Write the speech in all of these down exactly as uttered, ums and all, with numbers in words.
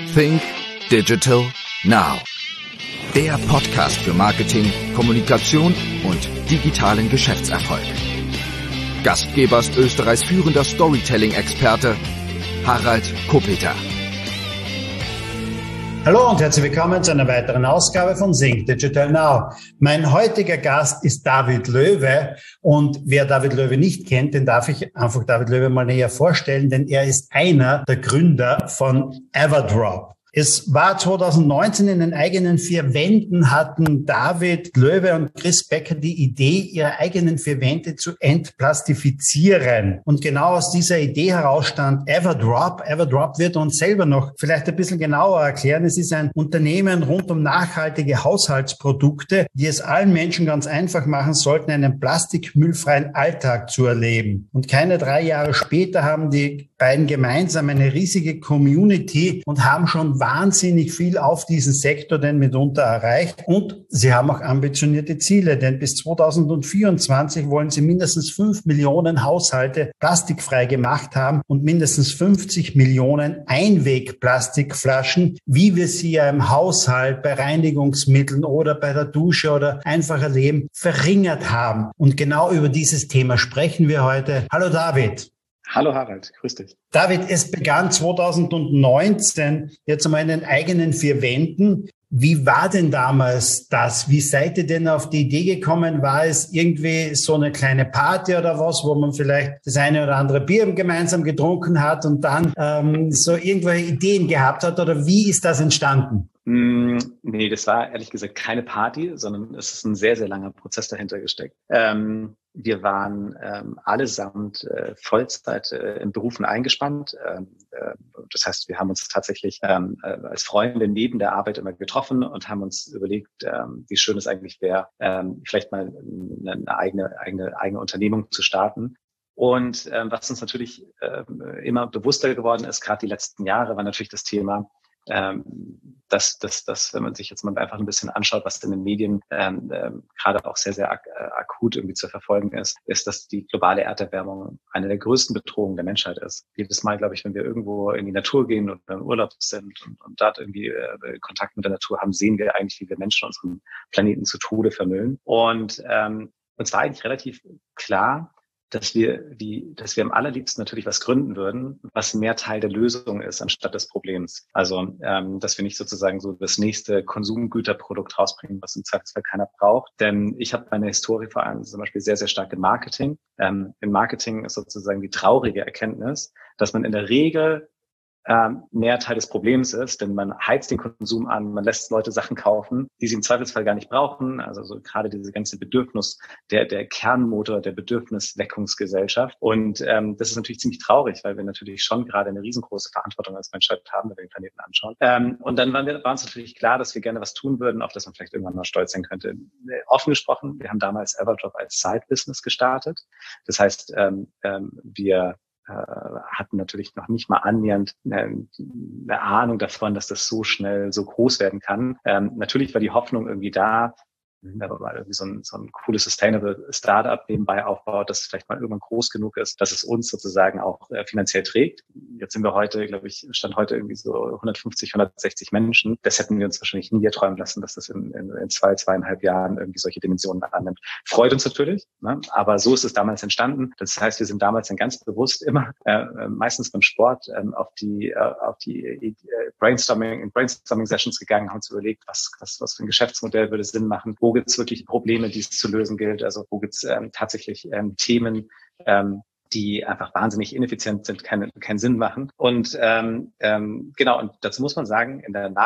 Think Digital Now. Der Podcast für Marketing, Kommunikation und digitalen Geschäftserfolg. Gastgeber ist Österreichs führender Storytelling-Experte Harald Kopeter. Hallo und herzlich willkommen zu einer weiteren Ausgabe von Think Digital Now. Mein heutiger Gast ist David Löwe und wer David Löwe nicht kennt, den darf ich einfach David Löwe mal näher vorstellen, denn er ist einer der Gründer von Everdrop. Es war zwanzig neunzehn, in den eigenen vier Wänden hatten David Löwe und Chris Becker die Idee, ihre eigenen vier Wände zu entplastifizieren. Und genau aus dieser Idee heraus stand Everdrop. Everdrop wird uns selber noch vielleicht ein bisschen genauer erklären. Es ist ein Unternehmen rund um nachhaltige Haushaltsprodukte, die es allen Menschen ganz einfach machen sollten, einen plastikmüllfreien Alltag zu erleben. Und keine drei Jahre später haben die beiden gemeinsam eine riesige Community und haben schon wahnsinnig viel auf diesen Sektor denn mitunter erreicht. Und sie haben auch ambitionierte Ziele, denn bis zwanzig vierundzwanzig wollen sie mindestens fünf Millionen Haushalte plastikfrei gemacht haben und mindestens fünfzig Millionen Einwegplastikflaschen, wie wir sie ja im Haushalt, bei Reinigungsmitteln oder bei der Dusche oder einfach erleben, verringert haben. Und genau über dieses Thema sprechen wir heute. Hallo David. Hallo Harald, grüß dich. David, es begann zwanzig neunzehn jetzt einmal in den eigenen vier Wänden. Wie war denn damals das? Wie seid ihr denn auf die Idee gekommen? War es irgendwie so eine kleine Party oder was, wo man vielleicht das eine oder andere Bier gemeinsam getrunken hat und dann ähm, so irgendwelche Ideen gehabt hat? Oder wie ist das entstanden? Mm, nee, das war ehrlich gesagt keine Party, sondern es ist ein sehr, sehr langer Prozess dahinter gesteckt. Ähm, wir waren ähm, allesamt äh, Vollzeit äh, in Berufen eingespannt. Ähm, äh, das heißt, wir haben uns tatsächlich ähm, äh, als Freunde neben der Arbeit immer getroffen und haben uns überlegt, ähm, wie schön es eigentlich wäre, ähm, vielleicht mal eine eigene, eigene, eigene Unternehmung zu starten. Und ähm, was uns natürlich ähm, immer bewusster geworden ist, gerade die letzten Jahre, war natürlich das Thema, Ähm, dass, dass, dass, wenn man sich jetzt mal einfach ein bisschen anschaut, was in den Medien ähm, ähm, gerade auch sehr, sehr ak- äh, akut irgendwie zu verfolgen ist, ist, dass die globale Erderwärmung eine der größten Bedrohungen der Menschheit ist. Jedes Mal, glaube ich, wenn wir irgendwo in die Natur gehen oder im Urlaub sind und, und dort irgendwie äh, Kontakt mit der Natur haben, sehen wir eigentlich, wie wir Menschen unseren Planeten zu Tode vermüllen. Und ähm, uns war eigentlich relativ klar, dass wir die, dass wir am allerliebsten natürlich was gründen würden, was mehr Teil der Lösung ist anstatt des Problems. Also, ähm, dass wir nicht sozusagen so das nächste Konsumgüterprodukt rausbringen, was im Zweifelsfall keiner braucht. Denn ich habe meine Historie vor allem zum Beispiel sehr, sehr stark im Marketing. Ähm, im Marketing ist sozusagen die traurige Erkenntnis, dass man in der Regel ähm, mehr Teil des Problems ist, denn man heizt den Konsum an, man lässt Leute Sachen kaufen, die sie im Zweifelsfall gar nicht brauchen. Also so gerade diese ganze Bedürfnis, der der Kernmotor der Bedürfnisweckungsgesellschaft. Und ähm, das ist natürlich ziemlich traurig, weil wir natürlich schon gerade eine riesengroße Verantwortung als Menschheit haben, wenn wir den Planeten anschauen. Ähm, und dann waren wir, war uns natürlich klar, dass wir gerne was tun würden, auf das man vielleicht irgendwann mal stolz sein könnte. Offen gesprochen, wir haben damals Everdrop als Side-Business gestartet. Das heißt, ähm, ähm, wir hatten natürlich noch nicht mal annähernd eine, eine Ahnung davon, dass das so schnell so groß werden kann. Ähm, natürlich war die Hoffnung irgendwie da, wenn man mal irgendwie so ein, so ein cooles Sustainable Startup nebenbei aufbaut, das vielleicht mal irgendwann groß genug ist, dass es uns sozusagen auch äh, finanziell trägt. Jetzt sind wir heute, glaube ich, stand heute irgendwie so hundertfünfzig, hundertsechzig Menschen. Das hätten wir uns wahrscheinlich nie erträumen lassen, dass das in, in, in zwei, zweieinhalb Jahren irgendwie solche Dimensionen annimmt. Freut uns natürlich, ne? Aber so ist es damals entstanden. Das heißt, wir sind damals dann ganz bewusst immer, äh, meistens beim Sport, äh, auf die, äh, auf die äh, Brainstorming, Brainstorming Sessions gegangen, haben uns überlegt, was, was, was für ein Geschäftsmodell würde Sinn machen. Wo gibt es wirklich Probleme, die es zu lösen gilt? Also wo gibt es ähm, tatsächlich ähm, Themen, ähm, die einfach wahnsinnig ineffizient sind, keinen keinen Sinn machen. Und ähm, ähm, genau, und dazu muss man sagen, in der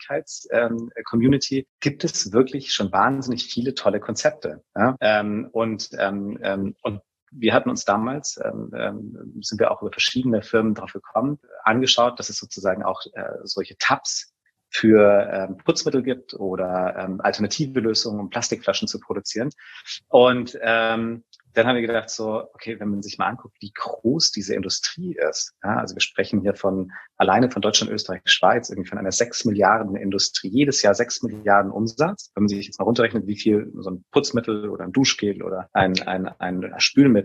Nachhaltigkeits-Community ähm, gibt es wirklich schon wahnsinnig viele tolle Konzepte. Ja? Ähm, und ähm, ähm, und wir hatten uns damals, ähm, ähm, sind wir auch über verschiedene Firmen drauf gekommen, angeschaut, dass es sozusagen auch äh, solche Tabs für ähm, Putzmittel gibt oder ähm, alternative Lösungen, um Plastikflaschen zu produzieren. Und ähm, dann haben wir gedacht so, okay, wenn man sich mal anguckt, wie groß diese Industrie ist, ja, also wir sprechen hier von alleine von Deutschland, Österreich, Schweiz, irgendwie von einer sechs Milliarden Industrie, jedes Jahr sechs Milliarden Umsatz. Wenn man sich jetzt mal runterrechnet, wie viel so ein Putzmittel oder ein Duschgel oder ein, ein, ein Spülmittel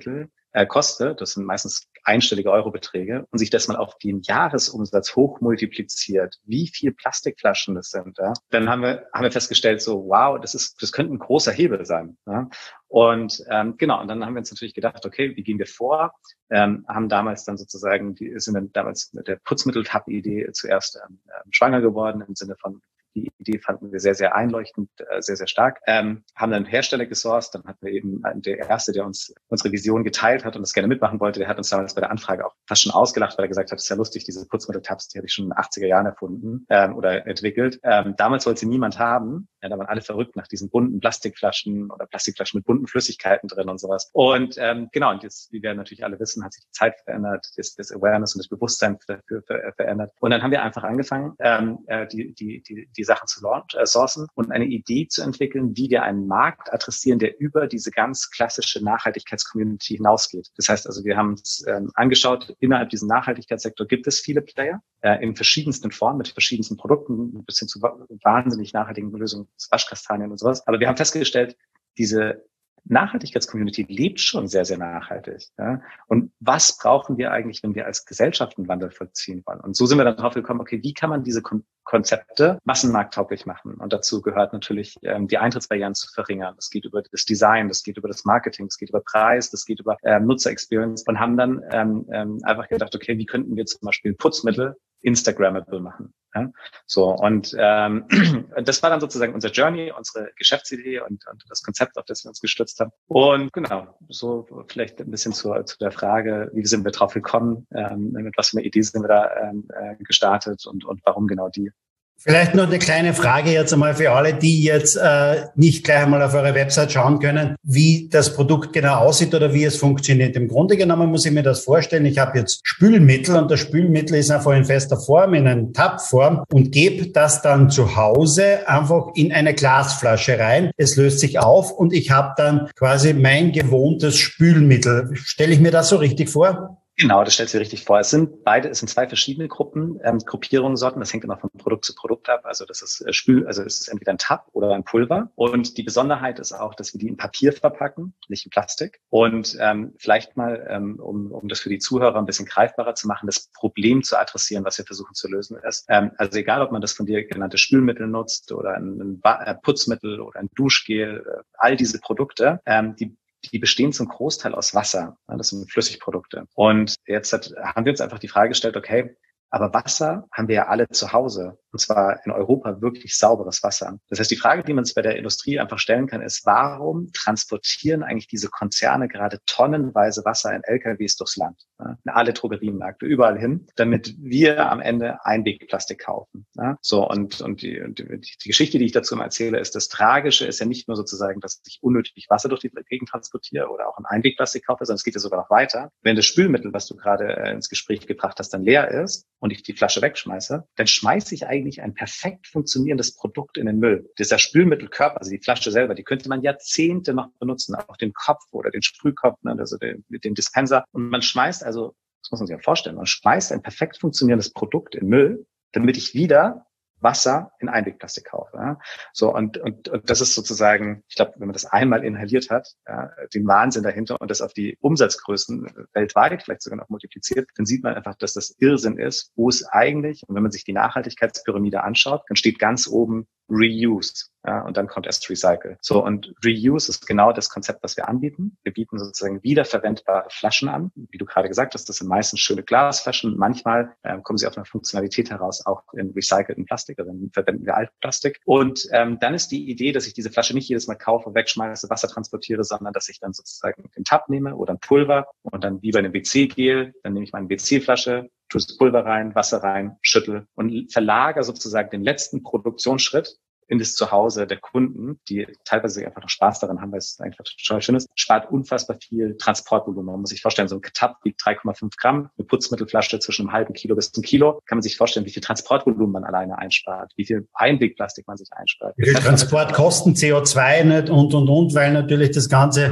äh, kostet, das sind meistens einstellige Eurobeträge, und sich das mal auf den Jahresumsatz hochmultipliziert, wie viel Plastikflaschen das sind, ja, dann haben wir haben wir festgestellt, so wow, das ist das könnte ein großer Hebel sein. Ja. Und ähm, genau, und dann haben wir uns natürlich gedacht, okay, wie gehen wir vor? Ähm, haben damals dann sozusagen, die sind dann damals mit der Putzmittel-Tab-Idee zuerst ähm, schwanger geworden, im Sinne von, die Idee fanden wir sehr, sehr einleuchtend, äh, sehr, sehr stark. Ähm, haben dann Hersteller gesourced, dann hatten wir eben der Erste, der uns unsere Vision geteilt hat und das gerne mitmachen wollte, der hat uns damals bei der Anfrage auch fast schon ausgelacht, weil er gesagt hat, das ist ja lustig, diese Putzmittel-Tabs, die habe ich schon in den achtziger Jahren erfunden ähm, oder entwickelt. Ähm, damals wollte sie niemand haben. Ja, da waren alle verrückt nach diesen bunten Plastikflaschen oder Plastikflaschen mit bunten Flüssigkeiten drin und sowas. Und ähm, genau, und jetzt, wie wir natürlich alle wissen, hat sich die Zeit verändert, das, das Awareness und das Bewusstsein dafür ver, verändert. Und dann haben wir einfach angefangen, ähm, die, die, die, die Sachen zu launch, äh, sourcen und eine Idee zu entwickeln, wie wir einen Markt adressieren, der über diese ganz klassische Nachhaltigkeits-Community hinausgeht. Das heißt also, wir haben uns ähm, angeschaut, innerhalb diesem Nachhaltigkeitssektor gibt es viele Player äh, in verschiedensten Formen, mit verschiedensten Produkten, bis hin zu wahnsinnig nachhaltigen Lösungen, Waschkastanien und sowas. Aber wir haben festgestellt, diese Nachhaltigkeitscommunity lebt schon sehr, sehr nachhaltig. Ja? Und was brauchen wir eigentlich, wenn wir als Gesellschaft einen Wandel vollziehen wollen? Und so sind wir dann drauf gekommen, okay, wie kann man diese Kon- Konzepte massenmarkttauglich machen? Und dazu gehört natürlich, ähm, die Eintrittsbarrieren zu verringern. Das geht über das Design, das geht über das Marketing, das geht über Preis, das geht über ähm, Nutzer-Experience und haben dann ähm, ähm, einfach gedacht, okay, wie könnten wir zum Beispiel Putzmittel Instagrammable machen. Ja? So, und ähm, das war dann sozusagen unser Journey, unsere Geschäftsidee und, und das Konzept, auf das wir uns gestützt haben. Und genau, so vielleicht ein bisschen zu, zu der Frage, wie sind wir drauf gekommen, ähm, mit was für eine Idee sind wir da ähm, äh, gestartet und, und warum genau die. Vielleicht noch eine kleine Frage jetzt einmal für alle, die jetzt äh, nicht gleich einmal auf eure Website schauen können, wie das Produkt genau aussieht oder wie es funktioniert. Im Grunde genommen muss ich mir das vorstellen, ich habe jetzt Spülmittel und das Spülmittel ist einfach in fester Form, in einer Tabform und gebe das dann zu Hause einfach in eine Glasflasche rein. Es löst sich auf und ich habe dann quasi mein gewohntes Spülmittel. Stelle ich mir das so richtig vor? Genau, das stellt sich richtig vor. Es sind beide, es sind zwei verschiedene Gruppen, ähm, Gruppierungssorten. Das hängt immer von Produkt zu Produkt ab. Also das ist äh, Spül, also es ist entweder ein Tab oder ein Pulver. Und die Besonderheit ist auch, dass wir die in Papier verpacken, nicht in Plastik. Und ähm, vielleicht mal, ähm, um, um das für die Zuhörer ein bisschen greifbarer zu machen, das Problem zu adressieren, was wir versuchen zu lösen ist. Ähm, also egal, ob man das von dir genannte Spülmittel nutzt oder ein, ein Putzmittel oder ein Duschgel, äh, all diese Produkte, ähm, die Die bestehen zum Großteil aus Wasser. Das sind Flüssigprodukte. Und jetzt hat, haben wir uns einfach die Frage gestellt, okay, aber Wasser haben wir ja alle zu Hause. Und zwar in Europa wirklich sauberes Wasser. Das heißt, die Frage, die man sich bei der Industrie einfach stellen kann, ist, warum transportieren eigentlich diese Konzerne gerade tonnenweise Wasser in L K Ws durchs Land? In alle Drogeriemärkte, überall hin, damit wir am Ende Einwegplastik kaufen. So, und, und die, die, die Geschichte, die ich dazu erzähle, ist, das Tragische ist ja nicht nur sozusagen, dass ich unnötig Wasser durch die Gegend transportiere oder auch ein Einwegplastik kaufe, sondern es geht ja sogar noch weiter. Wenn das Spülmittel, was du gerade ins Gespräch gebracht hast, dann leer ist und ich die Flasche wegschmeiße, dann schmeiße ich eigentlich ein perfekt funktionierendes Produkt in den Müll. Dieser Spülmittelkörper, also die Flasche selber, die könnte man Jahrzehnte noch benutzen, auch den Kopf oder den Sprühkopf, also den, den Dispenser. Und man schmeißt also, das muss man sich ja vorstellen, man schmeißt ein perfekt funktionierendes Produkt in Müll, damit ich wieder Wasser in Einwegplastik kaufe. Ja. So, und, und, und das ist sozusagen, ich glaube, wenn man das einmal inhaliert hat, ja, den Wahnsinn dahinter und das auf die Umsatzgrößen weltweit vielleicht sogar noch multipliziert, dann sieht man einfach, dass das Irrsinn ist, wo es eigentlich, und wenn man sich die Nachhaltigkeitspyramide anschaut, dann steht ganz oben Reuse. Ja, und dann kommt erst Recycle. So, und Reuse ist genau das Konzept, was wir anbieten. Wir bieten sozusagen wiederverwendbare Flaschen an. Wie du gerade gesagt hast, das sind meistens schöne Glasflaschen. Manchmal ähm, kommen sie auf eine Funktionalität heraus, auch in recycelten Plastik, also dann verwenden wir Altplastik. Und ähm, dann ist die Idee, dass ich diese Flasche nicht jedes Mal kaufe, wegschmeiße, Wasser transportiere, sondern dass ich dann sozusagen den Tab nehme oder ein Pulver und dann wie bei einem W C-Gel, dann nehme ich meine W C-Flasche, tue das Pulver rein, Wasser rein, schüttel und verlagere sozusagen den letzten Produktionsschritt in das Zuhause der Kunden, die teilweise einfach noch Spaß daran haben, weil es einfach total schön ist, spart unfassbar viel Transportvolumen. Man muss sich vorstellen, so ein Tab wiegt drei Komma fünf Gramm, eine Putzmittelflasche zwischen einem halben Kilo bis einem Kilo. Kann man sich vorstellen, wie viel Transportvolumen man alleine einspart, wie viel Einwegplastik man sich einspart. Wie viel Transport kosten C O zwei nicht und, und, und, weil natürlich das Ganze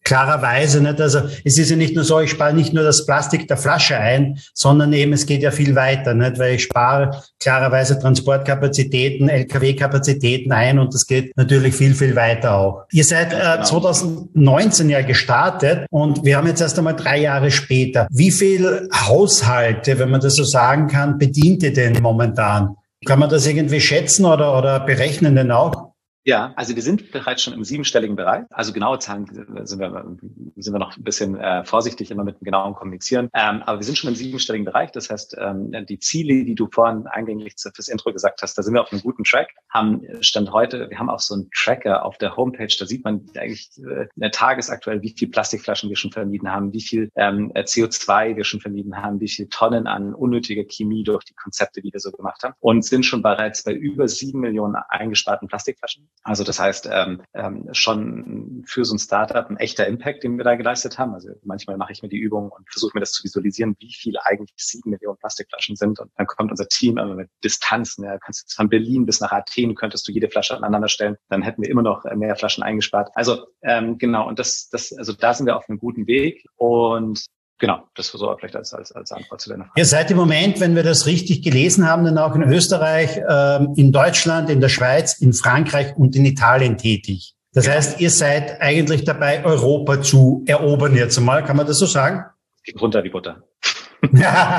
Klarerweise nicht. Also es ist ja nicht nur so, ich spare nicht nur das Plastik der Flasche ein, sondern eben es geht ja viel weiter, nicht? Weil ich spare klarerweise Transportkapazitäten, L K W-Kapazitäten ein und das geht natürlich viel, viel weiter auch. Ihr seid äh, zwanzig neunzehn ja gestartet und wir haben jetzt erst einmal drei Jahre später. Wie viel Haushalte, wenn man das so sagen kann, bedient ihr denn momentan? Kann man das irgendwie schätzen oder, oder berechnen denn auch? Ja, also wir sind bereits schon im siebenstelligen Bereich. Also genaue Zahlen sind wir, sind wir noch ein bisschen äh, vorsichtig immer mit dem genauen Kommunizieren. Ähm, aber wir sind schon im siebenstelligen Bereich. Das heißt, ähm, die Ziele, die du vorhin eingänglich fürs Intro gesagt hast, da sind wir auf einem guten Track. Haben Stand heute, wir haben auch so einen Tracker auf der Homepage. Da sieht man eigentlich äh, tagesaktuell, wie viel Plastikflaschen wir schon vermieden haben, wie viel ähm, C O zwei wir schon vermieden haben, wie viel Tonnen an unnötiger Chemie durch die Konzepte, die wir so gemacht haben. Und sind schon bereits bei über sieben Millionen eingesparten Plastikflaschen. Also das heißt, ähm, ähm, schon für so ein Startup ein echter Impact, den wir da geleistet haben. Also manchmal mache ich mir die Übung und versuche mir das zu visualisieren, wie viel eigentlich sieben Millionen Plastikflaschen sind. Und dann kommt unser Team immer mit Distanzen. Ja, kannst jetzt von Berlin bis nach Athen könntest du jede Flasche aneinander stellen. Dann hätten wir immer noch mehr Flaschen eingespart. Also ähm, genau, und das, das, also da sind wir auf einem guten Weg. Und genau, das war so vielleicht als, als, als Antwort zu deiner Frage. Ihr seid im Moment, wenn wir das richtig gelesen haben, dann auch in Österreich, ähm, in Deutschland, in der Schweiz, in Frankreich und in Italien tätig. Das genau. heißt, ihr seid eigentlich dabei, Europa zu erobern jetzt einmal. Kann man das so sagen? Geht runter wie Butter. äh,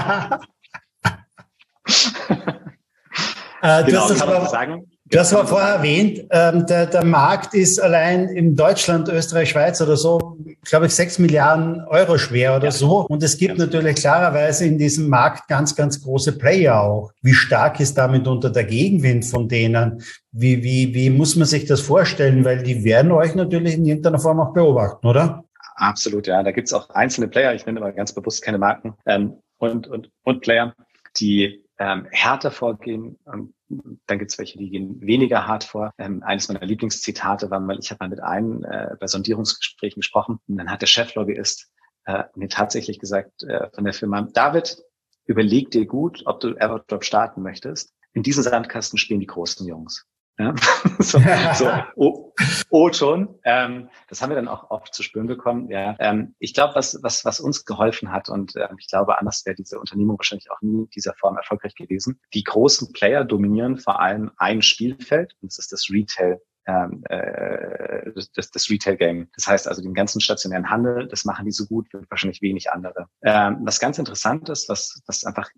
genau, du hast das kann man aber, so sagen. Du hast aber vorher erwähnt, ähm, der, der Markt ist allein in Deutschland, Österreich, Schweiz oder so, glaube ich, sechs Milliarden Euro schwer oder ja. so. Und es gibt ja. natürlich klarerweise in diesem Markt ganz, ganz große Player auch. Wie stark ist damit unter der Gegenwind von denen? Wie, wie, wie muss man sich das vorstellen? Weil die werden euch natürlich in irgendeiner Form auch beobachten, oder? Absolut, ja. Da gibt's auch einzelne Player, ich nenne aber ganz bewusst keine Marken, ähm, und, und, und Player, die ähm, härter vorgehen. Ähm, Dann gibt's welche, die gehen weniger hart vor. Ähm, eines meiner Lieblingszitate war mal, ich habe mal mit einem äh, bei Sondierungsgesprächen gesprochen und dann hat der Cheflobbyist äh, mir tatsächlich gesagt äh, von der Firma, David, überleg dir gut, ob du Everdrop starten möchtest. In diesem Sandkasten spielen die großen Jungs. Ja? so, so oh, oh schon. Ähm, das haben wir dann auch oft zu spüren bekommen. Ja, ähm, ich glaube, was was was uns geholfen hat und äh, ich glaube, anders wäre diese Unternehmung wahrscheinlich auch nie in dieser Form erfolgreich gewesen. Die großen Player dominieren vor allem ein Spielfeld und das ist das Retail. Ähm, äh, das, das, das Retail-Game. Das heißt also den ganzen stationären Handel, das machen die so gut wie wahrscheinlich wenig andere. Ähm, was ganz interessant ist, was was einfach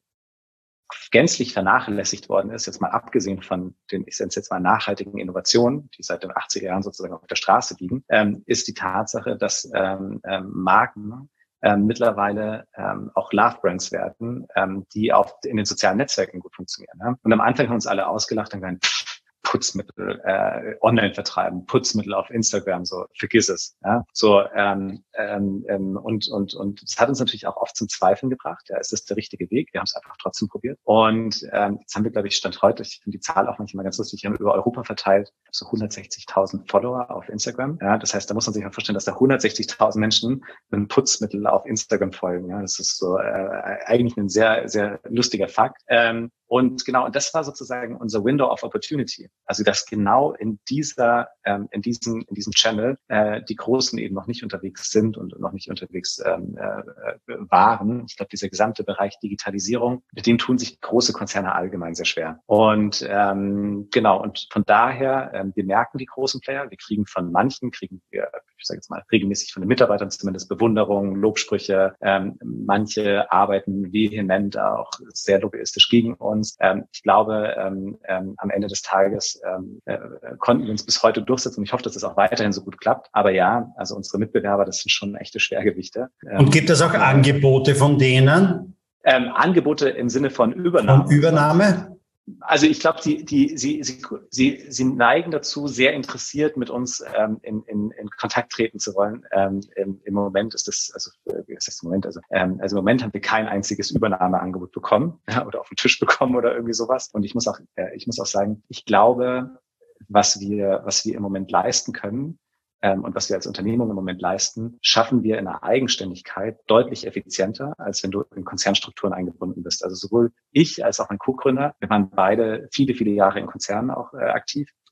gänzlich vernachlässigt worden ist, jetzt mal abgesehen von den, ich nenne es jetzt mal nachhaltigen Innovationen, die seit den achtziger Jahren sozusagen auf der Straße liegen, ähm, ist die Tatsache, dass ähm, ähm, Marken ähm, mittlerweile ähm, auch Love-Brands werden, ähm, die auch in den sozialen Netzwerken gut funktionieren. Ja? Und am Anfang haben uns alle ausgelacht und gesagt, Putzmittel äh, online vertreiben, Putzmittel auf Instagram, so vergiss es. Ja? So ähm, ähm, und und und das hat uns natürlich auch oft zum Zweifeln gebracht. Ja, ist das der richtige Weg? Wir haben es einfach trotzdem probiert. Und ähm, jetzt haben wir, glaube ich, Stand heute, ich finde die Zahl auch manchmal ganz lustig, wir haben über Europa verteilt so hundertsechzigtausend Follower auf Instagram. Ja, das heißt, da muss man sich mal vorstellen, dass da hundertsechzigtausend Menschen mit einem Putzmittel auf Instagram folgen. Ja, das ist so äh, eigentlich ein sehr sehr lustiger Fakt. Ähm, Und genau, und das war sozusagen unser Window of Opportunity. Also dass genau in dieser, ähm, in diesem, in diesem Channel äh, die Großen eben noch nicht unterwegs sind und noch nicht unterwegs ähm, äh, waren. Ich glaube, dieser gesamte Bereich Digitalisierung, mit dem tun sich große Konzerne allgemein sehr schwer. Und ähm, genau, und von daher, ähm, wir merken die großen Player, wir kriegen von manchen, kriegen wir, ich sage jetzt mal, regelmäßig von den Mitarbeitern zumindest Bewunderung, Lobsprüche. Ähm, manche arbeiten vehement auch sehr lobbyistisch gegen uns. Ähm, ich glaube, ähm, ähm, am Ende des Tages ähm, äh, konnten wir uns bis heute durchsetzen. Ich hoffe, dass es auch weiterhin so gut klappt. Aber ja, also unsere Mitbewerber, das sind schon echte Schwergewichte. Ähm, Und gibt es auch Angebote von denen? Ähm, Angebote im Sinne von Übernahme. Von Übernahme? Also ich glaube, die, die, sie, sie, sie, sie neigen dazu, sehr interessiert mit uns ähm, in, in, in Kontakt treten zu wollen. Ähm, im, Im Moment ist das, also was heißt im Moment? Also, ähm, also im Moment haben wir kein einziges Übernahmeangebot bekommen, ja, oder auf den Tisch bekommen oder irgendwie sowas. Und ich muss auch, äh, ich muss auch sagen, ich glaube, was wir, was wir im Moment leisten können, Ähm, und was wir als Unternehmung im Moment leisten, schaffen wir in der Eigenständigkeit deutlich effizienter, als wenn du in Konzernstrukturen eingebunden bist. Also sowohl ich als auch mein Co-Gründer, wir waren beide viele, viele Jahre in Konzernen auch äh, aktiv.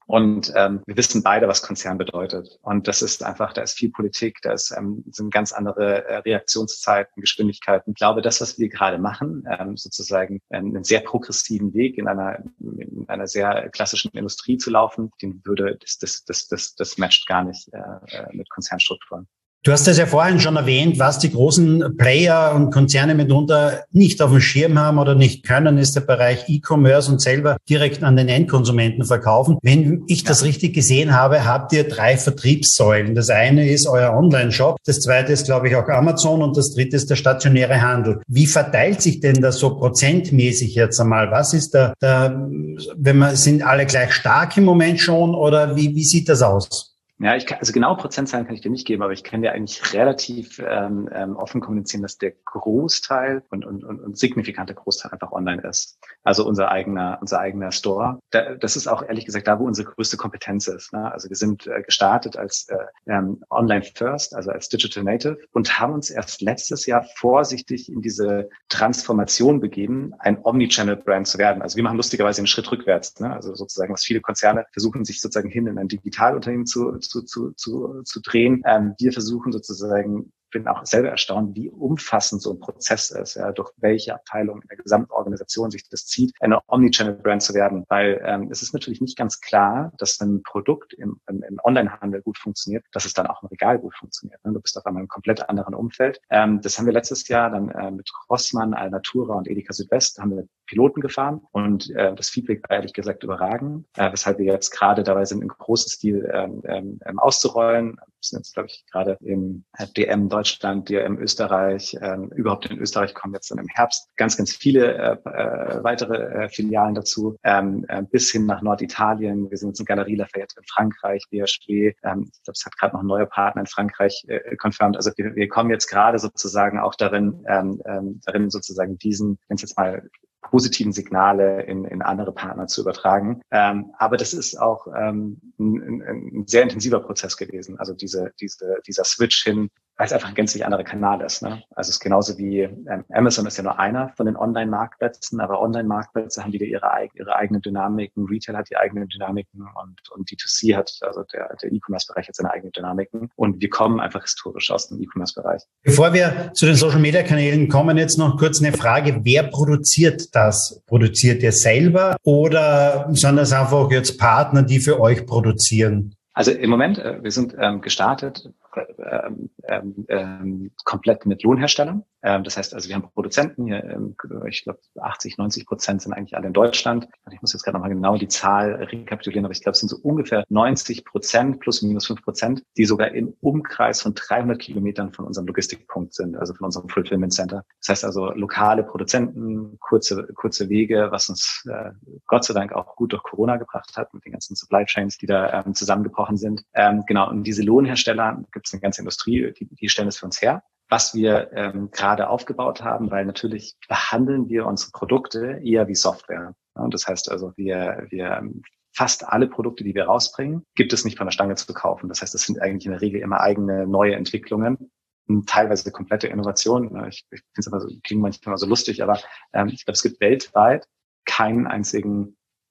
Und ähm, wir wissen beide, was Konzern bedeutet. Und das ist einfach, da ist viel Politik, da ist, ähm, sind ganz andere äh, Reaktionszeiten, Geschwindigkeiten. Ich glaube, das, was wir gerade machen, ähm, sozusagen ähm, einen sehr progressiven Weg in einer in einer sehr klassischen Industrie zu laufen, den würde das das das das, das matcht gar nicht äh, mit Konzernstrukturen. Du hast das ja vorhin schon erwähnt, was die großen Player und Konzerne mitunter nicht auf dem Schirm haben oder nicht können, ist der Bereich E-Commerce und selber direkt an den Endkonsumenten verkaufen. Wenn ich das richtig gesehen habe, habt ihr drei Vertriebssäulen. Das eine ist euer Online-Shop, das zweite ist, glaube ich, auch Amazon und das dritte ist der stationäre Handel. Wie verteilt sich denn das so prozentmäßig jetzt einmal? Was ist da, da wenn man, sind alle gleich stark im Moment schon oder wie, wie sieht das aus? Ja, ich kann, also genaue Prozentzahlen kann ich dir nicht geben, aber ich kann dir eigentlich relativ ähm, ähm, offen kommunizieren, dass der Großteil und, und, und, und signifikante Großteil einfach online ist. Also unser eigener, unser eigener Store. Da, das ist auch ehrlich gesagt da, wo unsere größte Kompetenz ist. Ne? Also wir sind äh, gestartet als äh, ähm, Online First, also als Digital Native und haben uns erst letztes Jahr vorsichtig in diese Transformation begeben, ein Omnichannel-Brand zu werden. Also wir machen lustigerweise einen Schritt rückwärts. Ne? Also sozusagen, was viele Konzerne versuchen, sich sozusagen hin in ein Digitalunternehmen zu Zu, zu, zu, zu drehen. Ähm, wir versuchen sozusagen, bin auch selber erstaunt, wie umfassend so ein Prozess ist, ja, durch welche Abteilung in der gesamten Organisation sich das zieht, eine Omnichannel-Brand zu werden. Weil ähm, es ist natürlich nicht ganz klar, dass ein Produkt im, im, im Onlinehandel gut funktioniert, dass es dann auch im Regal gut funktioniert. Ne? Du bist auf einmal in einem komplett anderen Umfeld. Ähm, das haben wir letztes Jahr dann äh, mit Rossmann, Alnatura und Edeka Südwest haben wir Piloten gefahren und äh, das Feedback war ehrlich gesagt überragend, äh, weshalb wir jetzt gerade dabei sind, im großen Stil ähm, ähm, auszurollen. Wir sind jetzt, glaube ich, gerade im D M Deutschland, D M Österreich, ähm, überhaupt in Österreich kommen jetzt dann im Herbst ganz, ganz viele äh, weitere äh, Filialen dazu, ähm, äh, bis hin nach Norditalien. Wir sind jetzt in Galerie Lafayette in Frankreich, B H W. Ähm, ich glaube, es hat gerade noch ein neuer Partner in Frankreich äh, confirmed. Also wir, wir kommen jetzt gerade sozusagen auch darin, ähm, ähm, darin sozusagen diesen, wenn es jetzt mal positiven Signale in, in andere Partner zu übertragen. Ähm, aber das ist auch ähm, ein, ein sehr intensiver Prozess gewesen. Also diese, diese, dieser Switch hin, weil es einfach ein gänzlich anderer Kanal ist. Ne? Also es ist genauso wie ähm, Amazon ist ja nur einer von den Online-Marktplätzen, aber Online-Marktplätze haben wieder ihre, ihre eigenen Dynamiken. Retail hat die eigenen Dynamiken und, und D zwei C hat, also der, der E-Commerce-Bereich hat seine eigenen Dynamiken. Und wir kommen einfach historisch aus dem E-Commerce-Bereich. Bevor wir zu den Social-Media-Kanälen kommen, jetzt noch kurz eine Frage. Wer produziert das? Produziert ihr selber oder sind das einfach jetzt Partner, die für euch produzieren? Also im Moment, äh, wir sind ähm, gestartet ähm, ähm, ähm, komplett mit Lohnherstellern. Ähm, das heißt, also wir haben Produzenten hier, ähm, ich glaube achtzig, neunzig Prozent sind eigentlich alle in Deutschland. Ich muss jetzt gerade nochmal genau die Zahl rekapitulieren, aber ich glaube, es sind so ungefähr neunzig Prozent plus minus fünf Prozent, die sogar im Umkreis von dreihundert Kilometern von unserem Logistikpunkt sind, also von unserem Fulfillment Center. Das heißt also lokale Produzenten, kurze kurze Wege, was uns äh, Gott sei Dank auch gut durch Corona gebracht hat mit den ganzen Supply Chains, die da ähm, zusammengebrochen sind. Ähm, genau, und diese Lohnhersteller, gibt es eine ganze Industrie, die, die stellen es für uns her. Was wir ähm, gerade aufgebaut haben, weil natürlich behandeln wir unsere Produkte eher wie Software. Und das heißt also, wir, wir fast alle Produkte, die wir rausbringen, gibt es nicht von der Stange zu kaufen. Das heißt, es sind eigentlich in der Regel immer eigene neue Entwicklungen, teilweise komplette Innovationen. Ich, ich finde es immer so, klingt manchmal so lustig, aber ähm, ich glaube, es gibt weltweit keinen einzigen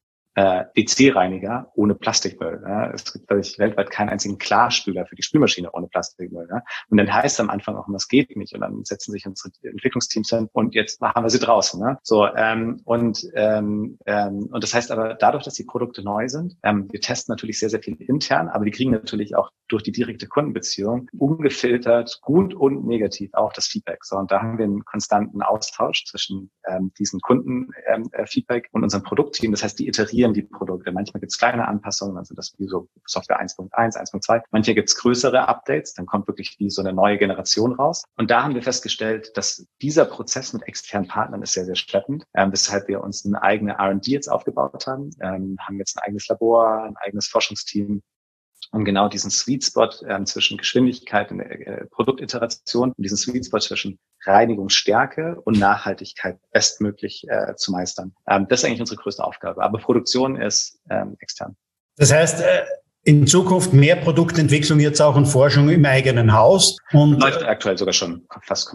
äh, D C-Reiniger ohne Plastikmüll. Ja. Es gibt ich, weltweit keinen einzigen Klarspüler für die Spülmaschine ohne Plastikmüll. Ja. Und dann heißt es am Anfang auch, das geht nicht. Und dann setzen sich unsere Entwicklungsteams hin und jetzt machen wir sie draußen. Ne? So ähm, und ähm, ähm, und das heißt aber dadurch, dass die Produkte neu sind, ähm, wir testen natürlich sehr sehr viel intern, aber wir kriegen natürlich auch durch die direkte Kundenbeziehung ungefiltert, gut und negativ auch das Feedback. So und da haben wir einen konstanten Austausch zwischen ähm, diesen Kundenfeedback ähm, und unserem Produktteam. Das heißt, die iterieren die Produkte. Manchmal gibt es kleine Anpassungen, also das wie so Software eins Punkt eins, eins Punkt zwei. Manchmal gibt es größere Updates, dann kommt wirklich wie so eine neue Generation raus. Und da haben wir festgestellt, dass dieser Prozess mit externen Partnern ist sehr, sehr schleppend, ähm, weshalb wir uns eine eigene R und D jetzt aufgebaut haben, ähm, haben jetzt ein eigenes Labor, ein eigenes Forschungsteam, um genau diesen Sweet Spot ähm, zwischen Geschwindigkeit und äh, Produktiteration und diesen Sweet Spot zwischen Reinigungsstärke und Nachhaltigkeit bestmöglich äh, zu meistern. Ähm, das ist eigentlich unsere größte Aufgabe. Aber Produktion ist ähm, extern. Das heißt, äh, in Zukunft mehr Produktentwicklung jetzt auch und Forschung im eigenen Haus. Und läuft aktuell sogar schon fast komplett.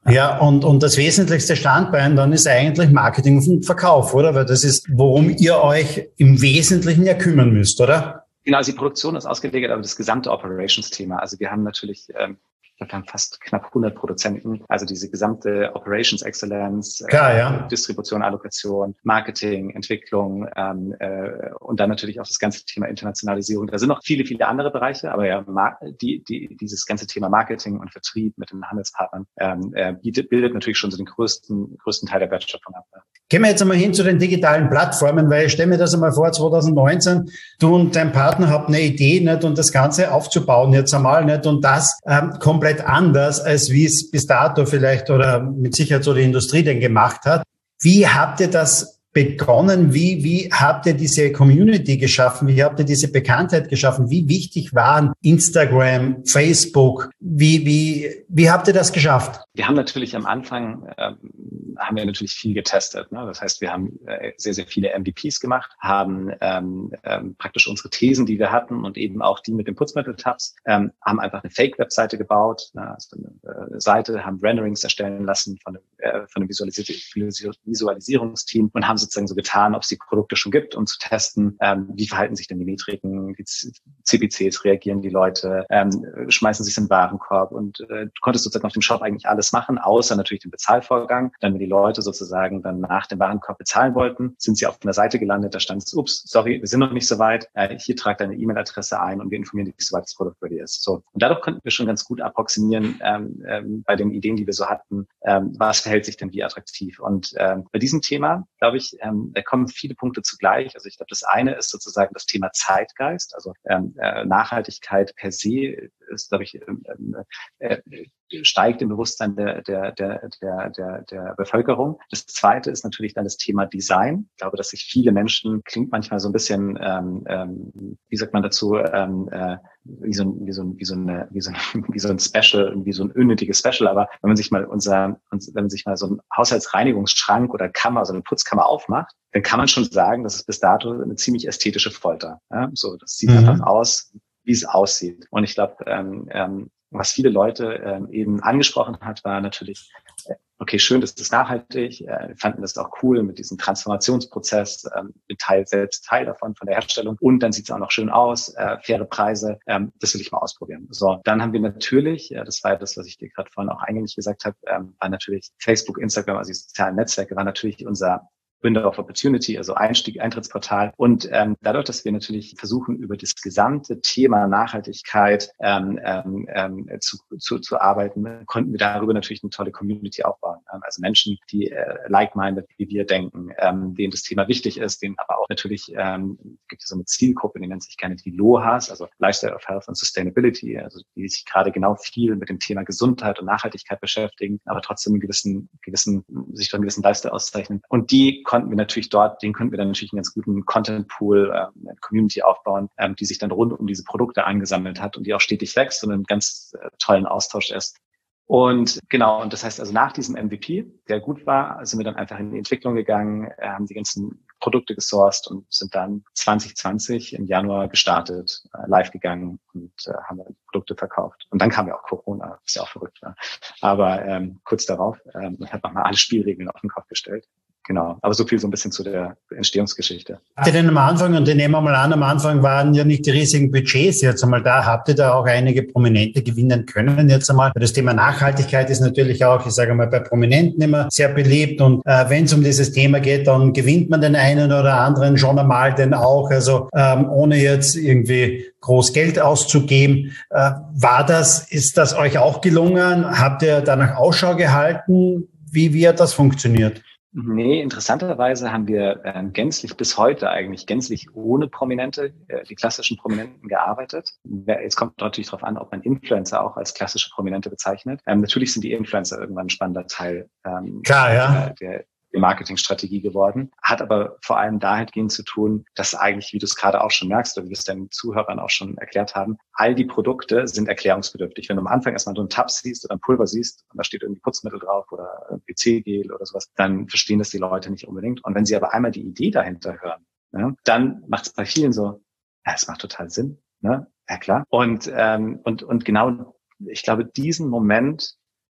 Ja, und, und das wesentlichste Standbein dann ist eigentlich Marketing und Verkauf, oder? Weil das ist, worum ihr euch im Wesentlichen ja kümmern müsst, oder? Genau, also die Produktion ist ausgelegt, aber das gesamte Operations-Thema. Also wir haben natürlich, ähm, ich glaube, wir haben fast knapp hundert Produzenten. Also diese gesamte Operations Excellence, Klar, äh, ja. Distribution, Allokation, Marketing, Entwicklung ähm, äh, und dann natürlich auch das ganze Thema Internationalisierung. Da sind noch viele, viele andere Bereiche, aber ja, die, die, dieses ganze Thema Marketing und Vertrieb mit den Handelspartnern ähm, äh, bietet, bildet natürlich schon so den größten, größten Teil der Wertschöpfung ab. Gehen wir jetzt einmal hin zu den digitalen Plattformen, weil ich stelle mir das einmal vor, zwanzig neunzehn, du und dein Partner habt eine Idee nicht und das Ganze aufzubauen jetzt einmal nicht und das ähm, komplett anders, als wie es bis dato vielleicht oder mit Sicherheit so die Industrie denn gemacht hat. Wie habt ihr das begonnen? Wie, wie habt ihr diese Community geschaffen? Wie habt ihr diese Bekanntheit geschaffen? Wie wichtig waren Instagram, Facebook? Wie, wie, wie habt ihr das geschafft? Wir haben natürlich am Anfang, ähm, haben wir natürlich viel getestet. Ne? Das heißt, wir haben äh, sehr, sehr viele M V Ps gemacht, haben ähm, ähm, praktisch unsere Thesen, die wir hatten und eben auch die mit den Putzmittel-Tabs, ähm, haben einfach eine Fake-Webseite gebaut, ne? Also eine äh, Seite, haben Renderings erstellen lassen von einem, äh, von einem Visualis- Visualisierungsteam und haben sozusagen so getan, ob es die Produkte schon gibt, um zu testen, ähm, wie verhalten sich denn die Metriken, die C P Cs, reagieren die Leute, ähm, schmeißen sich in den Warenkorb und äh, du konntest sozusagen auf dem Shop eigentlich alles machen, außer natürlich den Bezahlvorgang. Dann, wenn die Leute sozusagen dann nach dem Warenkorb bezahlen wollten, sind sie auf einer Seite gelandet, da stand es, ups, sorry, wir sind noch nicht so weit, äh, hier trag deine E-Mail-Adresse ein und wir informieren dich, sobald das Produkt ready ist. So. Und dadurch konnten wir schon ganz gut approximieren, ähm, ähm, bei den Ideen, die wir so hatten, ähm, was verhält sich denn wie attraktiv. Und ähm, bei diesem Thema, glaube ich, ähm, da kommen viele Punkte zugleich. Also ich glaube, das eine ist sozusagen das Thema Zeitgeist, also ähm, äh, Nachhaltigkeit per se ist, glaube ich, ähm, äh, steigt im Bewusstsein der, der, der, der, der, der Bevölkerung. Das zweite ist natürlich dann das Thema Design. Ich glaube, dass sich viele Menschen, klingt manchmal so ein bisschen, ähm, ähm, wie sagt man dazu, ähm, äh, wie so ein, wie so ein, wie so eine, wie so ein, wie so ein Special, wie so ein unnötiges Special. Aber wenn man sich mal unser, wenn man sich mal so einen Haushaltsreinigungsschrank oder Kammer, so eine Putzkammer aufmacht, dann kann man schon sagen, das ist bis dato eine ziemlich ästhetische Folter. Ja? So, das sieht mhm. einfach aus, wie es aussieht. Und ich glaube, ähm, ähm, was viele Leute ähm, eben angesprochen hat, war natürlich, äh, okay, schön, das ist nachhaltig, äh, fanden das auch cool mit diesem Transformationsprozess, ähm, bin Teil, selbst Teil davon, von der Herstellung und dann sieht es auch noch schön aus, äh, faire Preise, ähm, das will ich mal ausprobieren. So, dann haben wir natürlich, äh, das war ja das, was ich dir gerade vorhin auch eingängig gesagt habe, ähm, war natürlich Facebook, Instagram, also die sozialen Netzwerke, war natürlich unser Window of Opportunity, also Einstieg, Eintrittsportal. Und ähm, dadurch, dass wir natürlich versuchen, über das gesamte Thema Nachhaltigkeit ähm, ähm, zu, zu, zu arbeiten, konnten wir darüber natürlich eine tolle Community aufbauen. Ähm, also Menschen, die äh, like-minded wie wir denken, ähm, denen das Thema wichtig ist, denen aber auch natürlich, ähm, gibt es so eine Zielgruppe, die nennt sich gerne die L O H As, also Lifestyle of Health and Sustainability, also die sich gerade genau viel mit dem Thema Gesundheit und Nachhaltigkeit beschäftigen, aber trotzdem einen gewissen, gewissen, sich von einem gewissen Lifestyle auszeichnen. Und die konnten wir natürlich dort, den konnten wir dann natürlich einen ganz guten Content-Pool, äh, eine Community aufbauen, ähm, die sich dann rund um diese Produkte angesammelt hat und die auch stetig wächst und einen ganz äh, tollen Austausch ist. Und genau, und das heißt also nach diesem M V P, der gut war, sind wir dann einfach in die Entwicklung gegangen, äh, haben die ganzen Produkte gesourced und sind dann zwanzig zwanzig im Januar gestartet, äh, live gegangen und äh, haben dann Produkte verkauft. Und dann kam ja auch Corona, was ja auch verrückt war. Aber ähm, kurz darauf ähm, hat nochmal alle Spielregeln auf den Kopf gestellt. Genau, aber so viel so ein bisschen zu der Entstehungsgeschichte. Habt ihr denn am Anfang, und ich nehme mal an, am Anfang waren ja nicht die riesigen Budgets jetzt einmal da, habt ihr da auch einige Prominente gewinnen können jetzt einmal? Das Thema Nachhaltigkeit ist natürlich auch, ich sage mal, bei Prominenten immer sehr beliebt und äh, wenn es um dieses Thema geht, dann gewinnt man den einen oder anderen schon einmal den auch, also ähm, ohne jetzt irgendwie groß Geld auszugeben. Äh, war das, ist das euch auch gelungen? Habt ihr danach Ausschau gehalten? Wie, wie hat das funktioniert? Nee, interessanterweise haben wir äh, gänzlich bis heute eigentlich gänzlich ohne Prominente, äh, die klassischen Prominenten gearbeitet. Jetzt kommt natürlich darauf an, ob man Influencer auch als klassische Prominente bezeichnet. Ähm, natürlich sind die Influencer irgendwann ein spannender Teil ähm, Klar, ja. der, der Marketingstrategie geworden, hat aber vor allem dahingehend zu tun, dass eigentlich, wie du es gerade auch schon merkst oder wie wir es deinen Zuhörern auch schon erklärt haben, all die Produkte sind erklärungsbedürftig. Wenn du am Anfang erstmal so einen Tab siehst oder ein Pulver siehst und da steht irgendwie Putzmittel drauf oder P C-Gel oder sowas, dann verstehen das die Leute nicht unbedingt. Und wenn sie aber einmal die Idee dahinter hören, ne, dann macht es bei vielen so, ja, es macht total Sinn, ne? Ja klar. Und ähm, und und genau, ich glaube, diesen Moment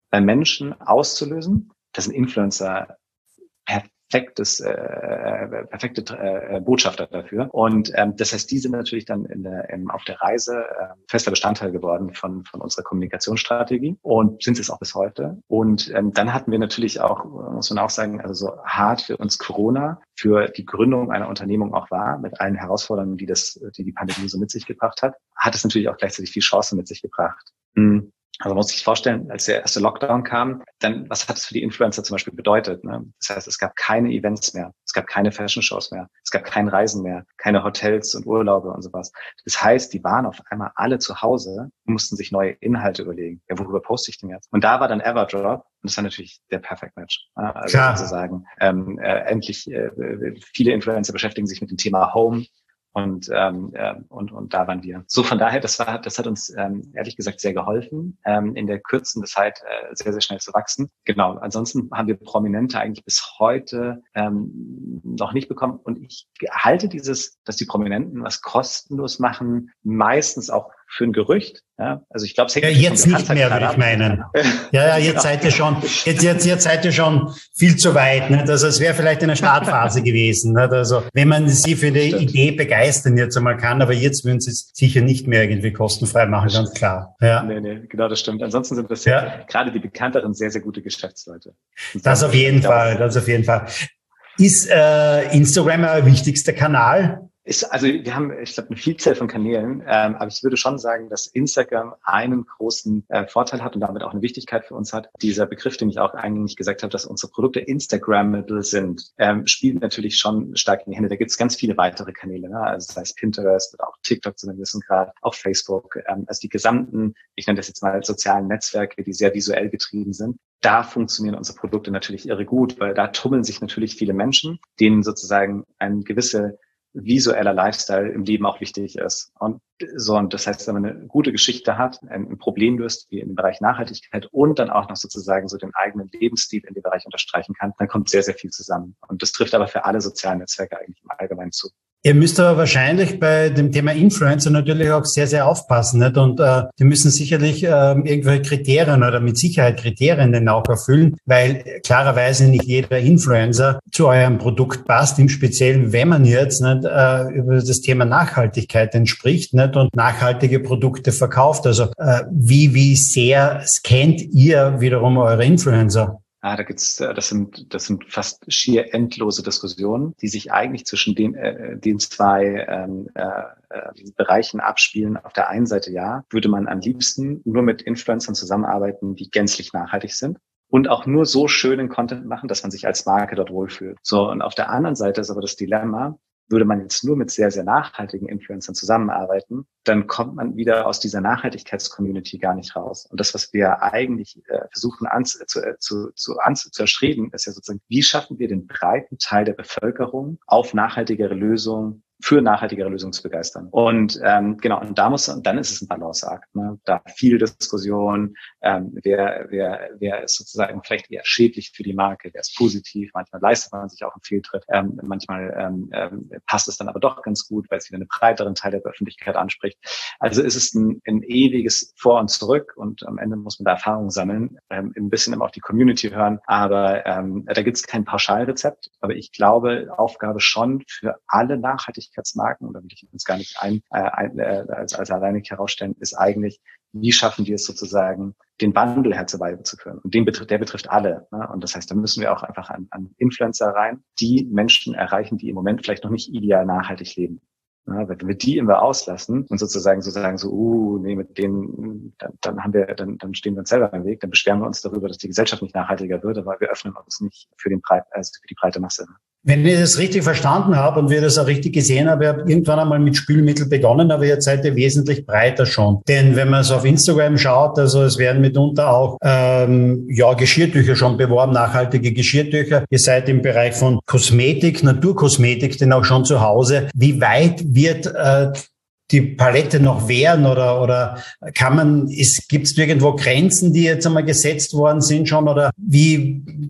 bei Menschen auszulösen. Das sind Influencer perfektes, äh, perfekte äh, Botschafter dafür. Und ähm, das heißt, die sind natürlich dann in der, in, auf der Reise äh, fester Bestandteil geworden von, von unserer Kommunikationsstrategie und sind es auch bis heute. Und ähm, dann hatten wir natürlich auch, muss man auch sagen, also so hart für uns Corona, für die Gründung einer Unternehmung auch war, mit allen Herausforderungen, die das, die die Pandemie so mit sich gebracht hat, hat es natürlich auch gleichzeitig viel Chancen mit sich gebracht. Mhm. Also man muss sich vorstellen, als der erste Lockdown kam, dann, was hat es für die Influencer zum Beispiel bedeutet? Ne? Das heißt, es gab keine Events mehr, es gab keine Fashion-Shows mehr, es gab kein Reisen mehr, keine Hotels und Urlaube und sowas. Das heißt, die waren auf einmal alle zu Hause und mussten sich neue Inhalte überlegen. Ja, worüber poste ich denn jetzt? Und da war dann Everdrop, und das war natürlich der Perfect Match. Also Klar. sozusagen, ähm, äh, endlich, äh, viele Influencer beschäftigen sich mit dem Thema Home. Und, ähm, äh, und und da waren wir. So von daher, das war, das hat uns ähm, ehrlich gesagt sehr geholfen, ähm, in der kürzeren Zeit äh, sehr sehr schnell zu wachsen. Genau. Ansonsten haben wir Prominente eigentlich bis heute ähm, noch nicht bekommen. Und ich halte dieses, dass die Prominenten was kostenlos machen, meistens auch für ein Gerücht. Ja, also ich glaube, es hängt ja, jetzt nicht mehr, würde ich meinen. Ja, ja, jetzt seid ihr schon, jetzt, jetzt, jetzt seid ihr schon viel zu weit. Nicht? Also es wäre vielleicht in der Startphase gewesen. Nicht? Also wenn man sie für die Stimmt. Idee begeistern jetzt einmal kann, aber jetzt würden sie es sicher nicht mehr irgendwie kostenfrei machen, das ganz klar. Ja. Nee, nee, genau, das stimmt. Ansonsten sind das ja, ja gerade die bekannteren sehr, sehr gute Geschäftsleute. Das auf jeden Fall, das auf jeden Fall. Ist äh, Instagram ein wichtigster Kanal? Ist, also wir haben, ich glaube, eine Vielzahl von Kanälen, ähm, aber ich würde schon sagen, dass Instagram einen großen äh, Vorteil hat und damit auch eine Wichtigkeit für uns hat. Dieser Begriff, den ich auch eigentlich gesagt habe, dass unsere Produkte Instagrammable sind, ähm, spielt natürlich schon stark in die Hände. Da gibt es ganz viele weitere Kanäle, ne? Also sei es Pinterest oder auch TikTok zu einem gewissen Grad, auch Facebook, ähm, also die gesamten, ich nenne das jetzt mal sozialen Netzwerke, die sehr visuell getrieben sind. Da funktionieren unsere Produkte natürlich irre gut, weil da tummeln sich natürlich viele Menschen, denen sozusagen eine gewisse visueller Lifestyle im Leben auch wichtig ist. Und so, und das heißt, wenn man eine gute Geschichte hat, ein Problem löst, wie im Bereich Nachhaltigkeit und dann auch noch sozusagen so den eigenen Lebensstil in dem Bereich unterstreichen kann, dann kommt sehr, sehr viel zusammen. Und das trifft aber für alle sozialen Netzwerke eigentlich im Allgemeinen zu. Ihr müsst aber wahrscheinlich bei dem Thema Influencer natürlich auch sehr, sehr aufpassen, nicht? Und äh, die müssen sicherlich äh, irgendwelche Kriterien oder mit Sicherheit Kriterien denn auch erfüllen, weil klarerweise nicht jeder Influencer zu eurem Produkt passt, im Speziellen, wenn man jetzt nicht äh, über das Thema Nachhaltigkeit entspricht, nicht? Und nachhaltige Produkte verkauft. Also äh, wie wie sehr scannt ihr wiederum eure Influencer? Ah, da gibt's, das sind, das sind fast schier endlose Diskussionen, die sich eigentlich zwischen den, äh, den zwei ähm, äh, Bereichen abspielen. Auf der einen Seite, ja, würde man am liebsten nur mit Influencern zusammenarbeiten, die gänzlich nachhaltig sind und auch nur so schönen Content machen, dass man sich als Marke dort wohlfühlt. So, und auf der anderen Seite ist aber das Dilemma, würde man jetzt nur mit sehr, sehr nachhaltigen Influencern zusammenarbeiten, dann kommt man wieder aus dieser Nachhaltigkeits-Community gar nicht raus. Und das, was wir eigentlich äh, versuchen anzu, zu, zu, zu, anzu, zu erstreben, ist ja sozusagen, wie schaffen wir den breiten Teil der Bevölkerung auf nachhaltigere Lösungen, für nachhaltigere Lösungen zu begeistern. Und ähm, genau, und da muss, und dann ist es ein Balanceakt. Ne? Da viel Diskussion, ähm, wer, wer, wer ist sozusagen vielleicht eher schädlich für die Marke, wer ist positiv, manchmal leistet man sich auch einen Fehltritt, ähm, manchmal ähm, ähm, passt es dann aber doch ganz gut, weil es wieder einen breiteren Teil der Öffentlichkeit anspricht. Also ist es ein, ein ewiges Vor und Zurück und am Ende muss man da Erfahrungen sammeln, ähm, ein bisschen immer auf die Community hören, aber ähm, da gibt es kein Pauschalrezept, aber ich glaube, Aufgabe schon für alle Nachhaltigkeit Marken, da will ich uns gar nicht ein, äh, ein, äh, als, als alleinig herausstellen, ist eigentlich, wie schaffen wir es sozusagen, den Wandel herbeizuführen. Und den betrifft, der betrifft alle. Ne? Und das heißt, da müssen wir auch einfach an, an Influencer rein, die Menschen erreichen, die im Moment vielleicht noch nicht ideal nachhaltig leben. Ja, wenn wir die immer auslassen und sozusagen so sagen, so, uh, nee, mit denen, dann, dann haben wir, dann, dann stehen wir uns selber im Weg, dann beschweren wir uns darüber, dass die Gesellschaft nicht nachhaltiger wird, aber wir öffnen uns nicht für den Breit, also für die breite Masse. Wenn ich das richtig verstanden habe und wir das auch richtig gesehen haben, ich habe irgendwann einmal mit Spülmittel begonnen, aber jetzt seid ihr wesentlich breiter schon. Denn wenn man so auf Instagram schaut, also es werden mitunter auch ähm, ja Geschirrtücher schon beworben, nachhaltige Geschirrtücher. Ihr seid im Bereich von Kosmetik, Naturkosmetik, denn auch schon zu Hause. Wie weit wird äh, die Palette noch werden oder oder kann man, ist, gibt es irgendwo Grenzen, die jetzt einmal gesetzt worden sind schon oder wie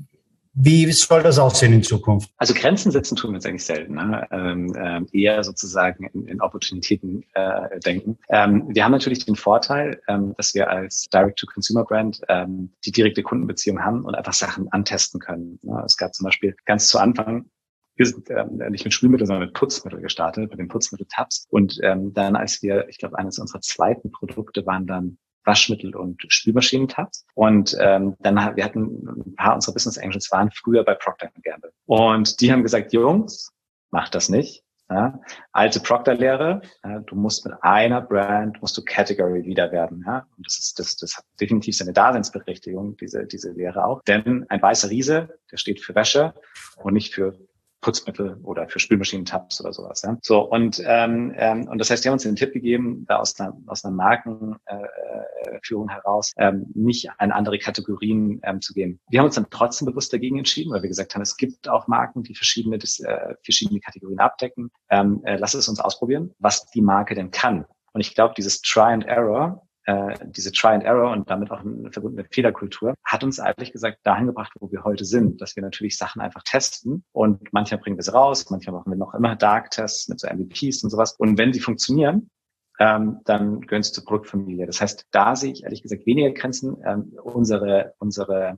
Wie soll das aussehen in Zukunft? Also Grenzen setzen tun wir uns eigentlich selten, ne? ähm, ähm, eher sozusagen in, in Opportunitäten äh, denken. Ähm, wir haben natürlich den Vorteil, ähm, dass wir als Direct-to-Consumer-Brand ähm, die direkte Kundenbeziehung haben und einfach Sachen antesten können. Ne? Es gab zum Beispiel ganz zu Anfang, wir sind ähm, nicht mit Spülmittel, sondern mit Putzmittel gestartet, mit den Putzmittel-Tabs. Und ähm, dann, als wir, ich glaube, eines unserer zweiten Produkte waren dann Waschmittel- und Spülmaschinentabs. Und ähm, dann wir hatten ein paar unserer Business Angels waren früher bei Procter and Gamble. Und die haben gesagt, Jungs, macht das nicht. Ja? Alte Procter-Lehre, ja, du musst mit einer Brand, musst du Category Leader werden. Ja? Und das ist das, das hat definitiv seine Daseinsberechtigung, diese diese Lehre auch. Denn ein weißer Riese, der steht für Wäsche und nicht für Putzmittel oder für Spülmaschinen-Tabs oder sowas. Ja. So und ähm, ähm, und das heißt, die haben uns den Tipp gegeben, da aus einer aus einer Markenführung äh, heraus ähm, nicht an andere Kategorien ähm, zu gehen. Wir haben uns dann trotzdem bewusst dagegen entschieden, weil wir gesagt haben, es gibt auch Marken, die verschiedene äh, verschiedene Kategorien abdecken. Ähm, äh, lass es uns ausprobieren, was die Marke denn kann. Und ich glaube, dieses Try and Error, äh, diese Try and Error und damit auch eine verbundene Fehlerkultur hat uns ehrlich gesagt dahin gebracht, wo wir heute sind, dass wir natürlich Sachen einfach testen und manchmal bringen wir sie raus, manchmal machen wir noch immer Dark-Tests mit so M V Ps und sowas. Und wenn sie funktionieren, ähm, dann gehören sie zur Produktfamilie. Das heißt, da sehe ich ehrlich gesagt weniger Grenzen. Ähm, unsere unsere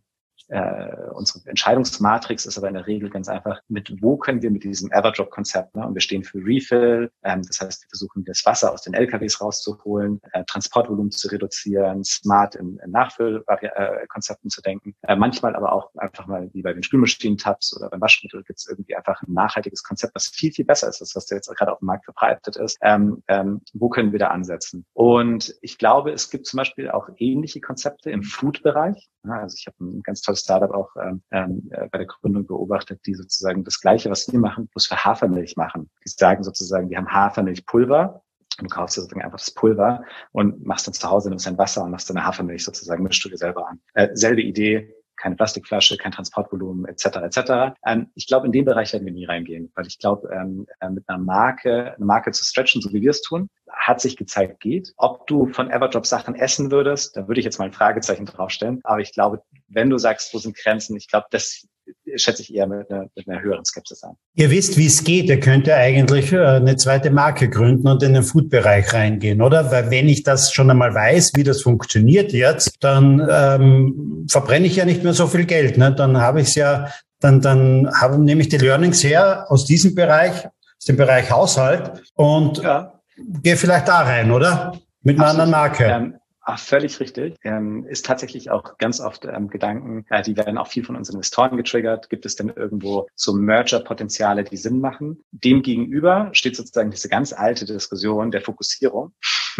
Äh, unsere Entscheidungsmatrix ist aber in der Regel ganz einfach, mit wo können wir mit diesem Everdrop-Konzept, ne? Und wir stehen für Refill, ähm, das heißt, wir versuchen das Wasser aus den L K Ws rauszuholen, äh, Transportvolumen zu reduzieren, smart in, in Nachfüllkonzepten zu denken. Äh, manchmal aber auch einfach mal wie bei den Spülmaschinen-Tabs oder beim Waschmittel gibt es irgendwie einfach ein nachhaltiges Konzept, was viel, viel besser ist, als was jetzt gerade auf dem Markt verbreitet ist. Ähm, ähm, wo können wir da ansetzen? Und ich glaube, es gibt zum Beispiel auch ähnliche Konzepte im Food-Bereich. Ja, also ich habe ein ganz tolles Startup auch ähm, äh, bei der Gründung beobachtet, die sozusagen das Gleiche, was wir machen, bloß für Hafermilch machen. Die sagen sozusagen, die haben Hafermilchpulver und du kaufst dir sozusagen einfach das Pulver und machst dann zu Hause, nimmst dein Wasser und machst deine Hafermilch sozusagen, mischst du dir selber an. Äh, selbe Idee, keine Plastikflasche, kein Transportvolumen et cetera et cetera. Ähm, ich glaube, in dem Bereich werden wir nie reingehen, weil ich glaube, ähm, mit einer Marke, eine Marke zu stretchen, so wie wir es tun, hat sich gezeigt, geht. Ob du von Everdrop Sachen essen würdest, da würde ich jetzt mal ein Fragezeichen draufstellen. Aber ich glaube, wenn du sagst, wo sind Grenzen, ich glaube, das schätze ich eher mit einer, mit einer höheren Skepsis an. Ihr wisst, wie es geht. Ihr könnt ja eigentlich eine zweite Marke gründen und in den Food-Bereich reingehen, oder? Weil wenn ich das schon einmal weiß, wie das funktioniert jetzt, dann ähm, verbrenne ich ja nicht mehr so viel Geld. Ne? Dann habe ich es ja, dann, dann habe, nehme ich die Learnings her aus diesem Bereich, aus dem Bereich Haushalt und ja. gehe vielleicht da rein, oder? Mit einer anderen Marke. Ähm, Ach, völlig richtig. Ähm, ist tatsächlich auch ganz oft ähm, Gedanken, äh, die werden auch viel von unseren Investoren getriggert. Gibt es denn irgendwo so Merger-Potenziale, die Sinn machen? Demgegenüber steht sozusagen diese ganz alte Diskussion der Fokussierung.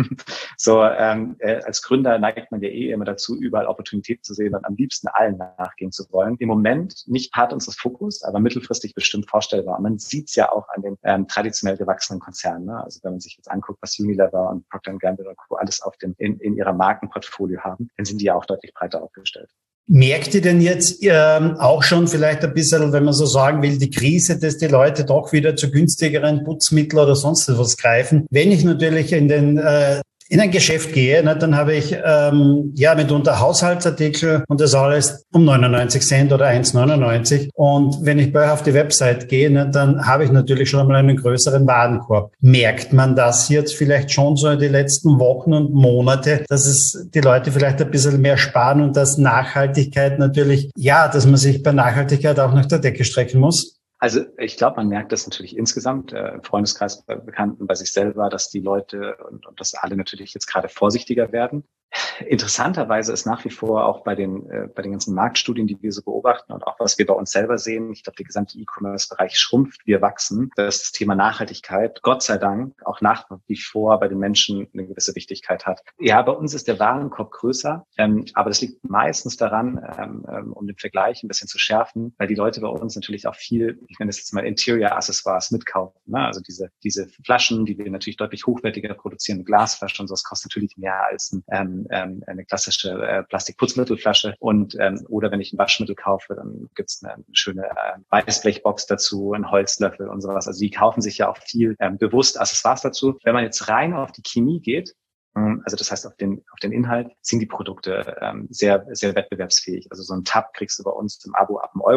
So, ähm, äh, als Gründer neigt man ja eh immer dazu, überall Opportunitäten zu sehen und am liebsten allen nachgehen zu wollen. Im Moment nicht Part unseres Fokus, aber mittelfristig bestimmt vorstellbar. Und man sieht es ja auch an den ähm, traditionell gewachsenen Konzernen. Ne? Also wenn man sich jetzt anguckt, was Unilever und Procter and Gamble und Co. alles auf dem in, in ihrer Markenportfolio haben, dann sind die ja auch deutlich breiter aufgestellt. Merkt ihr denn jetzt ähm, auch schon vielleicht ein bisschen, wenn man so sagen will, die Krise, dass die Leute doch wieder zu günstigeren Putzmitteln oder sonst was greifen? Wenn ich natürlich in den äh, in ein Geschäft gehe, ne, dann habe ich ähm, ja mitunter Haushaltsartikel und das alles um neunundneunzig Cent oder eins neunundneunzig. Und wenn ich bei euch auf die Website gehe, ne, dann habe ich natürlich schon einmal einen größeren Warenkorb. Merkt man das jetzt vielleicht schon so in den letzten Wochen und Monate, dass es die Leute vielleicht ein bisschen mehr sparen und dass Nachhaltigkeit natürlich, ja, dass man sich bei Nachhaltigkeit auch nach der Decke strecken muss? Also ich glaube, man merkt das natürlich insgesamt äh, im Freundeskreis, bei Bekannten, bei sich selber, dass die Leute und, und dass alle natürlich jetzt gerade vorsichtiger werden. Interessanterweise ist nach wie vor auch bei den äh, bei den ganzen Marktstudien, die wir so beobachten und auch was wir bei uns selber sehen, ich glaube, der gesamte E-Commerce-Bereich schrumpft, wir wachsen. Das Thema Nachhaltigkeit, Gott sei Dank, auch nach wie vor bei den Menschen eine gewisse Wichtigkeit hat. Ja, bei uns ist der Warenkorb größer, ähm, aber das liegt meistens daran, ähm, um den Vergleich ein bisschen zu schärfen, weil die Leute bei uns natürlich auch viel, ich nenne das jetzt mal Interior-Accessoires mitkaufen. Ne? Also diese diese Flaschen, die wir natürlich deutlich hochwertiger produzieren, Glasflaschen und so, das kostet natürlich mehr als ein ähm, Ähm, eine klassische äh, Plastikputzmittelflasche und ähm, oder wenn ich ein Waschmittel kaufe, dann gibt's eine, eine schöne äh, Weißblechbox dazu, einen Holzlöffel und sowas. Also die kaufen sich ja auch viel ähm, bewusst Accessoires dazu. Wenn man jetzt rein auf die Chemie geht, ähm, also das heißt auf den auf den Inhalt, sind die Produkte ähm, sehr sehr wettbewerbsfähig. Also so ein Tab kriegst du bei uns im Abo ab einem Euro.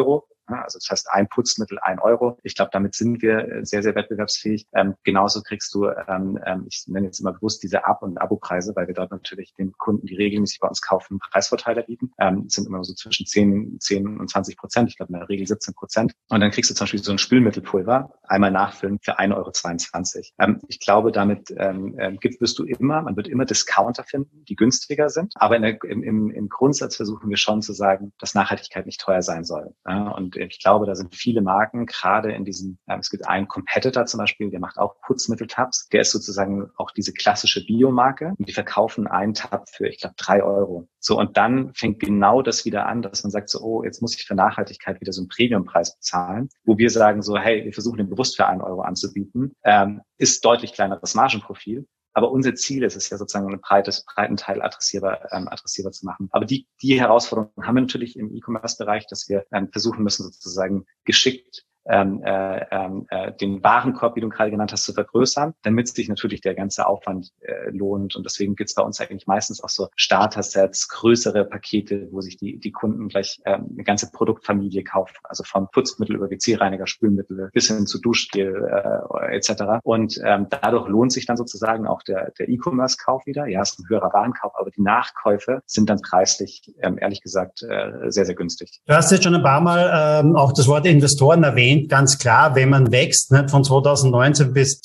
Also das heißt, ein Putzmittel, ein Euro. Ich glaube, damit sind wir sehr, sehr wettbewerbsfähig. Ähm, genauso kriegst du, ähm, ich nenne jetzt immer bewusst diese Ab- und Abo-Preise, weil wir dort natürlich den Kunden, die regelmäßig bei uns kaufen, Preisvorteile bieten. Ähm, das sind immer so zwischen zehn, zehn und zwanzig Prozent. Ich glaube, in der Regel siebzehn Prozent. Und dann kriegst du zum Beispiel so ein Spülmittelpulver, einmal nachfüllen für ein Euro zweiundzwanzig. Ähm, ich glaube, damit ähm, gibt, wirst du immer, man wird immer Discounter finden, die günstiger sind. Aber in der, im, im, im Grundsatz versuchen wir schon zu sagen, dass Nachhaltigkeit nicht teuer sein soll. Ja, und ich glaube, da sind viele Marken, gerade in diesen, ähm, es gibt einen Competitor zum Beispiel, der macht auch Putzmitteltabs. Der ist sozusagen auch diese klassische Biomarke. Und die verkaufen einen Tab für, ich glaube, drei Euro. So, und dann fängt genau das wieder an, dass man sagt so, oh, jetzt muss ich für Nachhaltigkeit wieder so einen Premiumpreis bezahlen, wo wir sagen so, hey, wir versuchen den bewusst für einen Euro anzubieten, ähm, ist deutlich kleineres Margenprofil. Aber unser Ziel ist es ja sozusagen, einen breites, breiten Teil adressierbar, ähm, adressierbar zu machen. Aber die, die Herausforderung haben wir natürlich im E-Commerce-Bereich, dass wir ähm, versuchen müssen, sozusagen geschickt ähm, äh, äh, den Warenkorb, wie du gerade genannt hast, zu vergrößern, damit sich natürlich der ganze Aufwand äh, lohnt. Und deswegen gibt's bei uns eigentlich meistens auch so Starter-Sets, größere Pakete, wo sich die, die Kunden gleich ähm, eine ganze Produktfamilie kaufen, also vom Putzmittel über W C-Reiniger, Spülmittel bis hin zu Duschgel äh, et cetera. Und ähm, dadurch lohnt sich dann sozusagen auch der, der E-Commerce-Kauf wieder. Ja, es ist ein höherer Warenkauf, aber die Nachkäufe sind dann preislich, ähm, ehrlich gesagt, äh, sehr, sehr günstig. Du hast jetzt schon ein paar Mal ähm, auch das Wort Investoren erwähnt. Ganz klar, wenn man wächst, nicht, von zweitausendneunzehn bis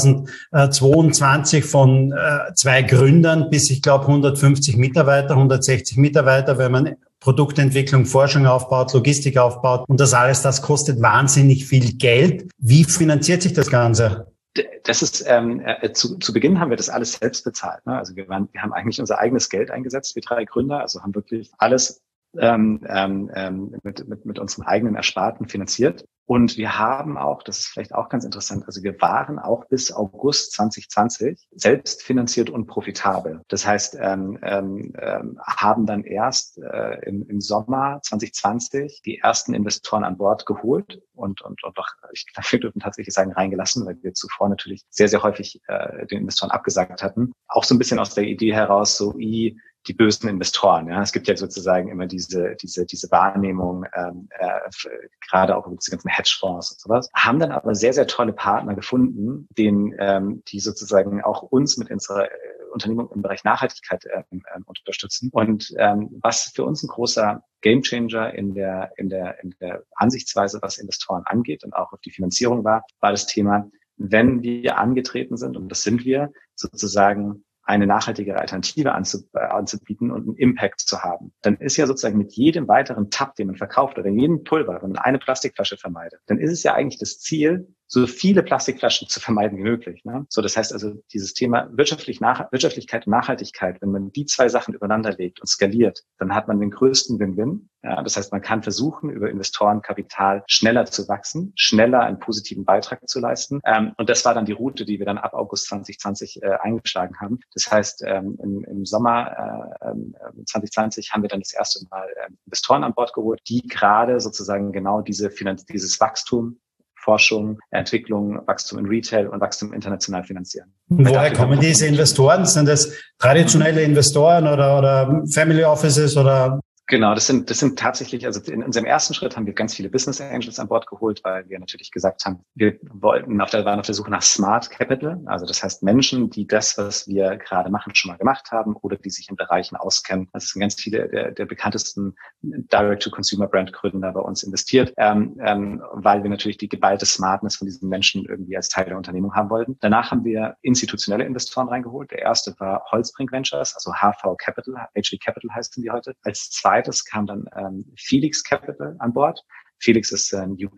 zweitausendzweiundzwanzig von äh, zwei Gründern bis, ich glaube, hundertfünfzig Mitarbeiter, hundertsechzig Mitarbeiter, wenn man Produktentwicklung, Forschung aufbaut, Logistik aufbaut und das alles, das kostet wahnsinnig viel Geld. Wie finanziert sich das Ganze? Das ist ähm, äh, zu, zu Beginn haben wir das alles selbst bezahlt. Ne? Also wir, waren, wir haben eigentlich unser eigenes Geld eingesetzt, wir drei Gründer, also haben wirklich alles ähm, ähm, mit, mit, mit unseren eigenen Ersparten finanziert. Und wir haben auch, das ist vielleicht auch ganz interessant, also wir waren auch bis August zwanzig zwanzig selbst finanziert und profitabel. Das heißt, ähm, ähm, haben dann erst äh, im, im Sommer zwanzig zwanzig die ersten Investoren an Bord geholt und und und auch, ich glaube, wir dürfen tatsächlich sagen, reingelassen, weil wir zuvor natürlich sehr, sehr häufig äh, den Investoren abgesagt hatten. Auch so ein bisschen aus der Idee heraus, so wie die bösen Investoren. Ja, es gibt ja sozusagen immer diese diese diese Wahrnehmung, ähm, äh, gerade auch über diese ganzen Hedgefonds und sowas. Haben dann aber sehr sehr tolle Partner gefunden, denen ähm, die sozusagen auch uns mit unserer äh, Unternehmung im Bereich Nachhaltigkeit ähm, äh, unterstützen. Und ähm, was für uns ein großer Gamechanger in der in der in der Ansichtsweise, was Investoren angeht und auch auf die Finanzierung war, war das Thema, wenn wir angetreten sind, und das sind wir, sozusagen eine nachhaltigere Alternative anzubieten und einen Impact zu haben. Dann ist ja sozusagen mit jedem weiteren Tab, den man verkauft oder jedem Pulver, wenn man eine Plastikflasche vermeidet, dann ist es ja eigentlich das Ziel, so viele Plastikflaschen zu vermeiden wie möglich. Ne? So, das heißt also, dieses Thema wirtschaftlich nach, Wirtschaftlichkeit und Nachhaltigkeit, wenn man die zwei Sachen übereinander legt und skaliert, dann hat man den größten Win-Win. Ja, das heißt, man kann versuchen, über Investorenkapital schneller zu wachsen, schneller einen positiven Beitrag zu leisten. Ähm, und das war dann die Route, die wir dann ab August zwanzig zwanzig äh, eingeschlagen haben. Das heißt, ähm, im, im Sommer äh, zwanzig zwanzig haben wir dann das erste Mal äh, Investoren an Bord geholt, die gerade sozusagen genau diese Finanz dieses Wachstum, Forschung, Entwicklung, Wachstum in Retail und Wachstum international finanzieren. Und woher kommen diese Investoren? Sind das traditionelle Investoren oder, oder Family Offices oder? Genau, das sind, das sind tatsächlich, also in unserem ersten Schritt haben wir ganz viele Business Angels an Bord geholt, weil wir natürlich gesagt haben, wir wollten auf der, waren auf der Suche nach Smart Capital. Also das heißt Menschen, die das, was wir gerade machen, schon mal gemacht haben oder die sich in Bereichen auskennen. Also es sind ganz viele der, der bekanntesten Direct-to-Consumer-Brand-Gründer bei uns investiert, ähm, ähm, weil wir natürlich die geballte Smartness von diesen Menschen irgendwie als Teil der Unternehmung haben wollten. Danach haben wir institutionelle Investoren reingeholt. Der erste war Holzbrink Ventures, also H V Capital, H V Capital heißen die heute. Als zweites kam dann ähm, Felix Capital an Bord. Felix ist ein U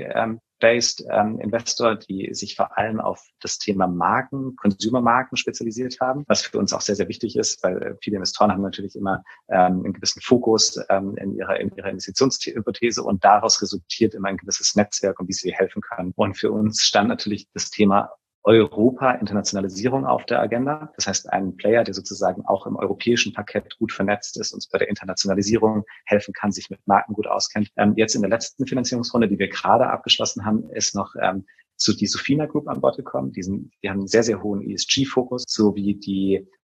K-based ähm, ähm, Investor, die sich vor allem auf das Thema Marken, Consumer-Marken spezialisiert haben, was für uns auch sehr, sehr wichtig ist, weil viele Investoren haben natürlich immer ähm, einen gewissen Fokus ähm, in ihrer, in ihrer Investitionshypothese und daraus resultiert immer ein gewisses Netzwerk und wie sie helfen können. Und für uns stand natürlich das Thema Europa, Internationalisierung auf der Agenda. Das heißt, ein Player, der sozusagen auch im europäischen Parkett gut vernetzt ist, uns bei der Internationalisierung helfen kann, sich mit Marken gut auskennt. Ähm, jetzt in der letzten Finanzierungsrunde, die wir gerade abgeschlossen haben, ist noch ähm, zu die Sofina Group an Bord gekommen. Die, sind, die haben einen sehr, sehr hohen E S G-Fokus, sowie die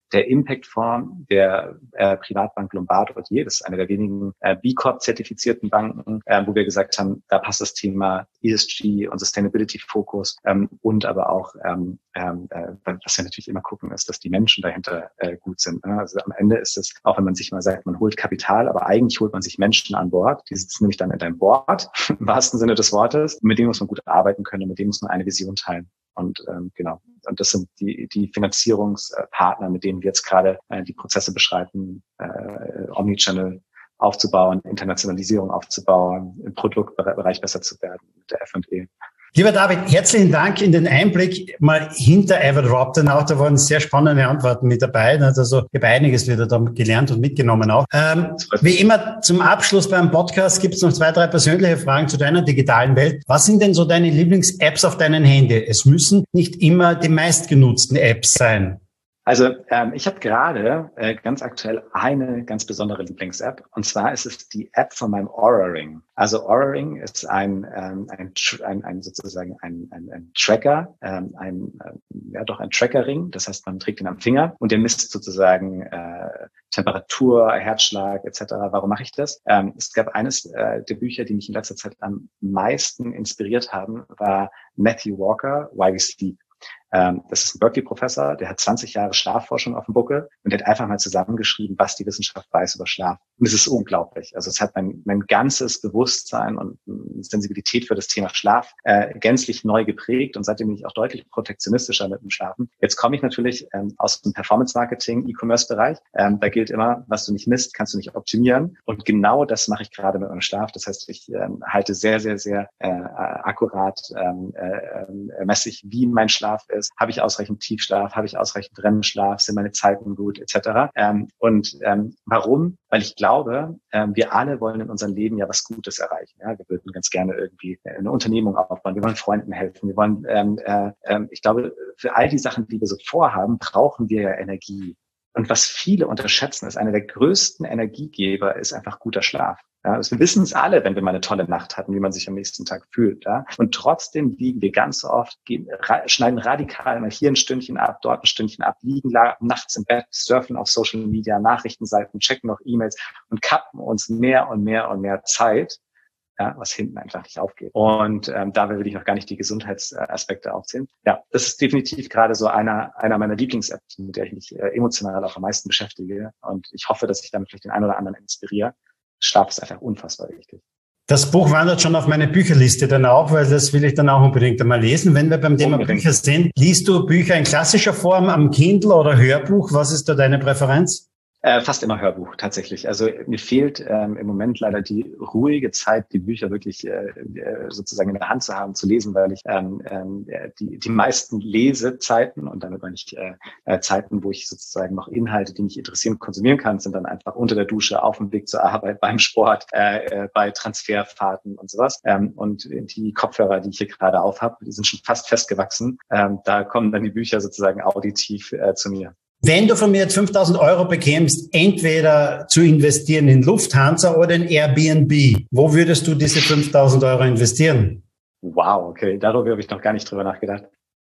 der Impact-Fonds der äh, Privatbank Lombard Odier. Das ist eine der wenigen äh, B Corp-zertifizierten Banken, äh, wo wir gesagt haben, da passt das Thema E S G und Sustainability-Fokus ähm, und aber auch, ähm, ähm, äh, was wir natürlich immer gucken, ist, dass die Menschen dahinter äh, gut sind. Ne? Also am Ende ist es, auch wenn man sich mal sagt, man holt Kapital, aber eigentlich holt man sich Menschen an Bord. Die sitzen nämlich dann in deinem Board, im wahrsten Sinne des Wortes. Mit denen muss man gut arbeiten können und mit denen muss man eine Vision teilen. Und ähm, genau, und das sind die die Finanzierungspartner, mit denen wir jetzt gerade äh, die Prozesse beschreiten, äh, Omnichannel aufzubauen, Internationalisierung aufzubauen, im Produktbereich besser zu werden mit der F und E. Lieber David, herzlichen Dank in den Einblick mal hinter Everdraptor. Auch da waren sehr spannende Antworten mit dabei. Also ich habe einiges wieder da gelernt und mitgenommen auch. Ähm, wie immer zum Abschluss beim Podcast gibt es noch zwei, drei persönliche Fragen zu deiner digitalen Welt. Was sind denn so deine Lieblings-Apps auf deinem Handy? Es müssen nicht immer die meistgenutzten Apps sein. Also ähm, ich habe gerade äh, ganz aktuell eine ganz besondere Lieblings-App, und zwar ist es die App von meinem Oura Ring. Also Oura Ring ist ein ähm, ein, ein, ein sozusagen ein, ein, ein Tracker, ähm, ein äh, ja doch ein Tracker-Ring. Das heißt, man trägt ihn am Finger und der misst sozusagen äh, Temperatur, Herzschlag et cetera. Warum mache ich das? Ähm, es gab eines äh, der Bücher, die mich in letzter Zeit am meisten inspiriert haben, war Matthew Walker, Why We Sleep. Ähm, das ist ein Berkeley-Professor, der hat zwanzig Jahre Schlafforschung auf dem Buckel und der hat einfach mal zusammengeschrieben, was die Wissenschaft weiß über Schlaf. Und es ist unglaublich. Also es hat mein, mein ganzes Bewusstsein und Sensibilität für das Thema Schlaf äh, gänzlich neu geprägt, und seitdem bin ich auch deutlich protektionistischer mit dem Schlafen. Jetzt komme ich natürlich ähm, aus dem Performance-Marketing, E-Commerce-Bereich. Ähm, da gilt immer, was du nicht misst, kannst du nicht optimieren. Und genau das mache ich gerade mit meinem Schlaf. Das heißt, ich ähm, halte sehr, sehr, sehr äh, akkurat, ähm, äh, messe ich, wie mein Schlaf ist. Habe ich ausreichend Tiefschlaf? Habe ich ausreichend R E M-Schlaf? Sind meine Zeiten gut? Etc. Ähm, und ähm, warum? Weil ich glaube, ähm, wir alle wollen in unserem Leben ja was Gutes erreichen. Ja? Wir würden ganz gerne irgendwie eine Unternehmung aufbauen. Wir wollen Freunden helfen. Wir wollen, ähm, äh, äh, ich glaube, für all die Sachen, die wir so vorhaben, brauchen wir ja Energie. Und was viele unterschätzen, ist, einer der größten Energiegeber ist einfach guter Schlaf. Ja, also wir wissen es alle, wenn wir mal eine tolle Nacht hatten, wie man sich am nächsten Tag fühlt. Ja? Und trotzdem liegen wir ganz so oft, gehen, ra- schneiden radikal mal hier ein Stündchen ab, dort ein Stündchen ab, liegen la- nachts im Bett, surfen auf Social Media, Nachrichtenseiten, checken noch E-Mails und kappen uns mehr und mehr und mehr Zeit, ja, was hinten einfach nicht aufgeht. Und ähm, da will ich noch gar nicht die Gesundheitsaspekte aufzählen. Ja, das ist definitiv gerade so einer einer meiner Lieblings-Apps, mit der ich mich äh, emotional auch am meisten beschäftige. Und ich hoffe, dass ich damit vielleicht den einen oder anderen inspiriere. Schlaf ist einfach unfassbar wichtig. Das Buch wandert schon auf meine Bücherliste dann auch, weil das will ich dann auch unbedingt einmal lesen. Wenn wir beim Thema Bücher sind, liest du Bücher in klassischer Form am Kindle oder Hörbuch? Was ist da deine Präferenz? Äh, fast immer Hörbuch, tatsächlich. Also mir fehlt ähm, im Moment leider die ruhige Zeit, die Bücher wirklich äh, sozusagen in der Hand zu haben, zu lesen, weil ich ähm, ähm, die die meisten Lesezeiten, und damit meine ich äh, Zeiten, wo ich sozusagen noch Inhalte, die mich interessieren, konsumieren kann, sind dann einfach unter der Dusche, auf dem Weg zur Arbeit, beim Sport, äh, bei Transferfahrten und sowas. Ähm, und die Kopfhörer, die ich hier gerade auf habe, die sind schon fast festgewachsen. Ähm, da kommen dann die Bücher sozusagen auditiv äh, zu mir. Wenn du von mir jetzt fünftausend Euro bekämst, entweder zu investieren in Lufthansa oder in Airbnb, wo würdest du diese fünftausend Euro investieren? Wow, okay, darüber habe ich noch gar nicht drüber nachgedacht.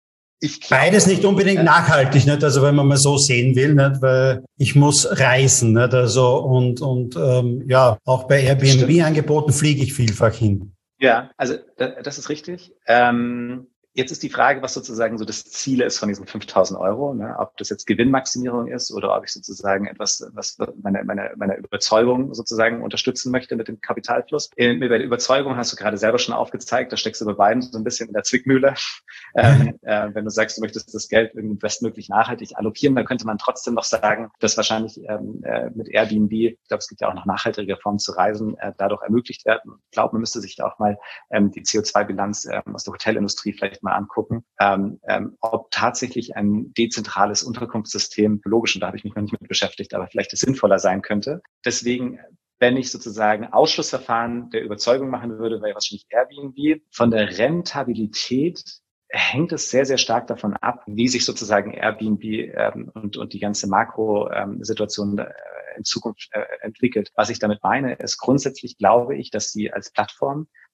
Ich glaube, beides nicht unbedingt äh, nachhaltig, nicht? Also wenn man mal so sehen will, nicht? Weil ich muss reisen, nicht? Also und und ähm, ja, auch bei Airbnb-Angeboten fliege ich vielfach hin. Ja, also das ist richtig. Ähm Jetzt ist die Frage, was sozusagen so das Ziel ist von diesen fünftausend Euro, ne? Ob das jetzt Gewinnmaximierung ist oder ob ich sozusagen etwas, was meine, meine, meine Überzeugung sozusagen unterstützen möchte mit dem Kapitalfluss. Bei der Überzeugung hast du gerade selber schon aufgezeigt, da steckst du bei beiden so ein bisschen in der Zwickmühle. ähm, äh, wenn du sagst, du möchtest das Geld irgendwie bestmöglich nachhaltig allokieren, dann könnte man trotzdem noch sagen, dass wahrscheinlich ähm, äh, mit Airbnb, ich glaube, es gibt ja auch noch nachhaltige Formen zu reisen, äh, dadurch ermöglicht werden. Ich glaube, man müsste sich auch mal ähm, die C O zwei Bilanz ähm, aus der Hotelindustrie vielleicht mal angucken, ähm, ähm, ob tatsächlich ein dezentrales Unterkunftssystem, logisch, und da habe ich mich noch nicht mit beschäftigt, aber vielleicht es sinnvoller sein könnte. Deswegen, wenn ich sozusagen Ausschlussverfahren der Überzeugung machen würde, wäre wahrscheinlich Airbnb. Von der Rentabilität hängt es sehr, sehr stark davon ab, wie sich sozusagen Airbnb ähm, und, und die ganze Makro-Situation ähm, in Zukunft äh, entwickelt. Was ich damit meine, ist grundsätzlich glaube ich, dass sie als Plattform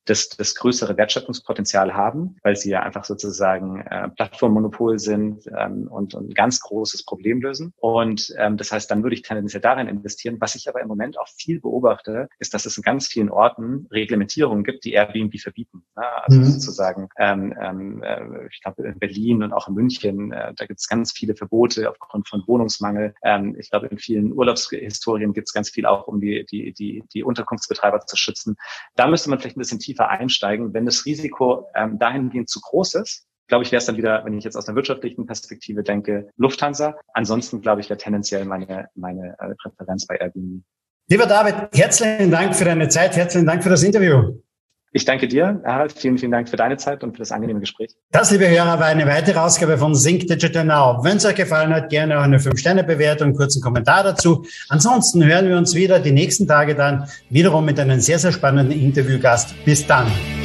das, das größere Wertschöpfungspotenzial haben, weil sie ja einfach sozusagen äh, Plattformmonopol sind ähm, und, und ein ganz großes Problem lösen. Und ähm, das heißt, dann würde ich tendenziell darin investieren. Was ich aber im Moment auch viel beobachte, ist, dass es in ganz vielen Orten Reglementierungen gibt, die Airbnb verbieten. Ne? Also mhm. sozusagen, ähm, ähm, ich glaube in Berlin und auch in München, äh, da gibt es ganz viele Verbote aufgrund von Wohnungsmangel. Ähm, ich glaube, in vielen Urlaubshistorien gibt es ganz viel auch, um die, die, die, die Unterkunftsbetreiber zu schützen. Da müsste man vielleicht ein bisschen tiefer einsteigen. Wenn das Risiko ähm, dahingehend zu groß ist, glaube ich, wäre es dann wieder, wenn ich jetzt aus einer wirtschaftlichen Perspektive denke, Lufthansa. Ansonsten, glaube ich, wäre tendenziell meine, meine äh, Präferenz bei Airbnb. Lieber David, herzlichen Dank für deine Zeit, herzlichen Dank für das Interview. Ich danke dir, Harald. Vielen, vielen Dank für deine Zeit und für das angenehme Gespräch. Das, liebe Hörer, war eine weitere Ausgabe von Think Digital Now. Wenn es euch gefallen hat, gerne auch eine fünf Sterne Bewertung, einen kurzen Kommentar dazu. Ansonsten hören wir uns wieder die nächsten Tage dann wiederum mit einem sehr, sehr spannenden Interviewgast. Bis dann.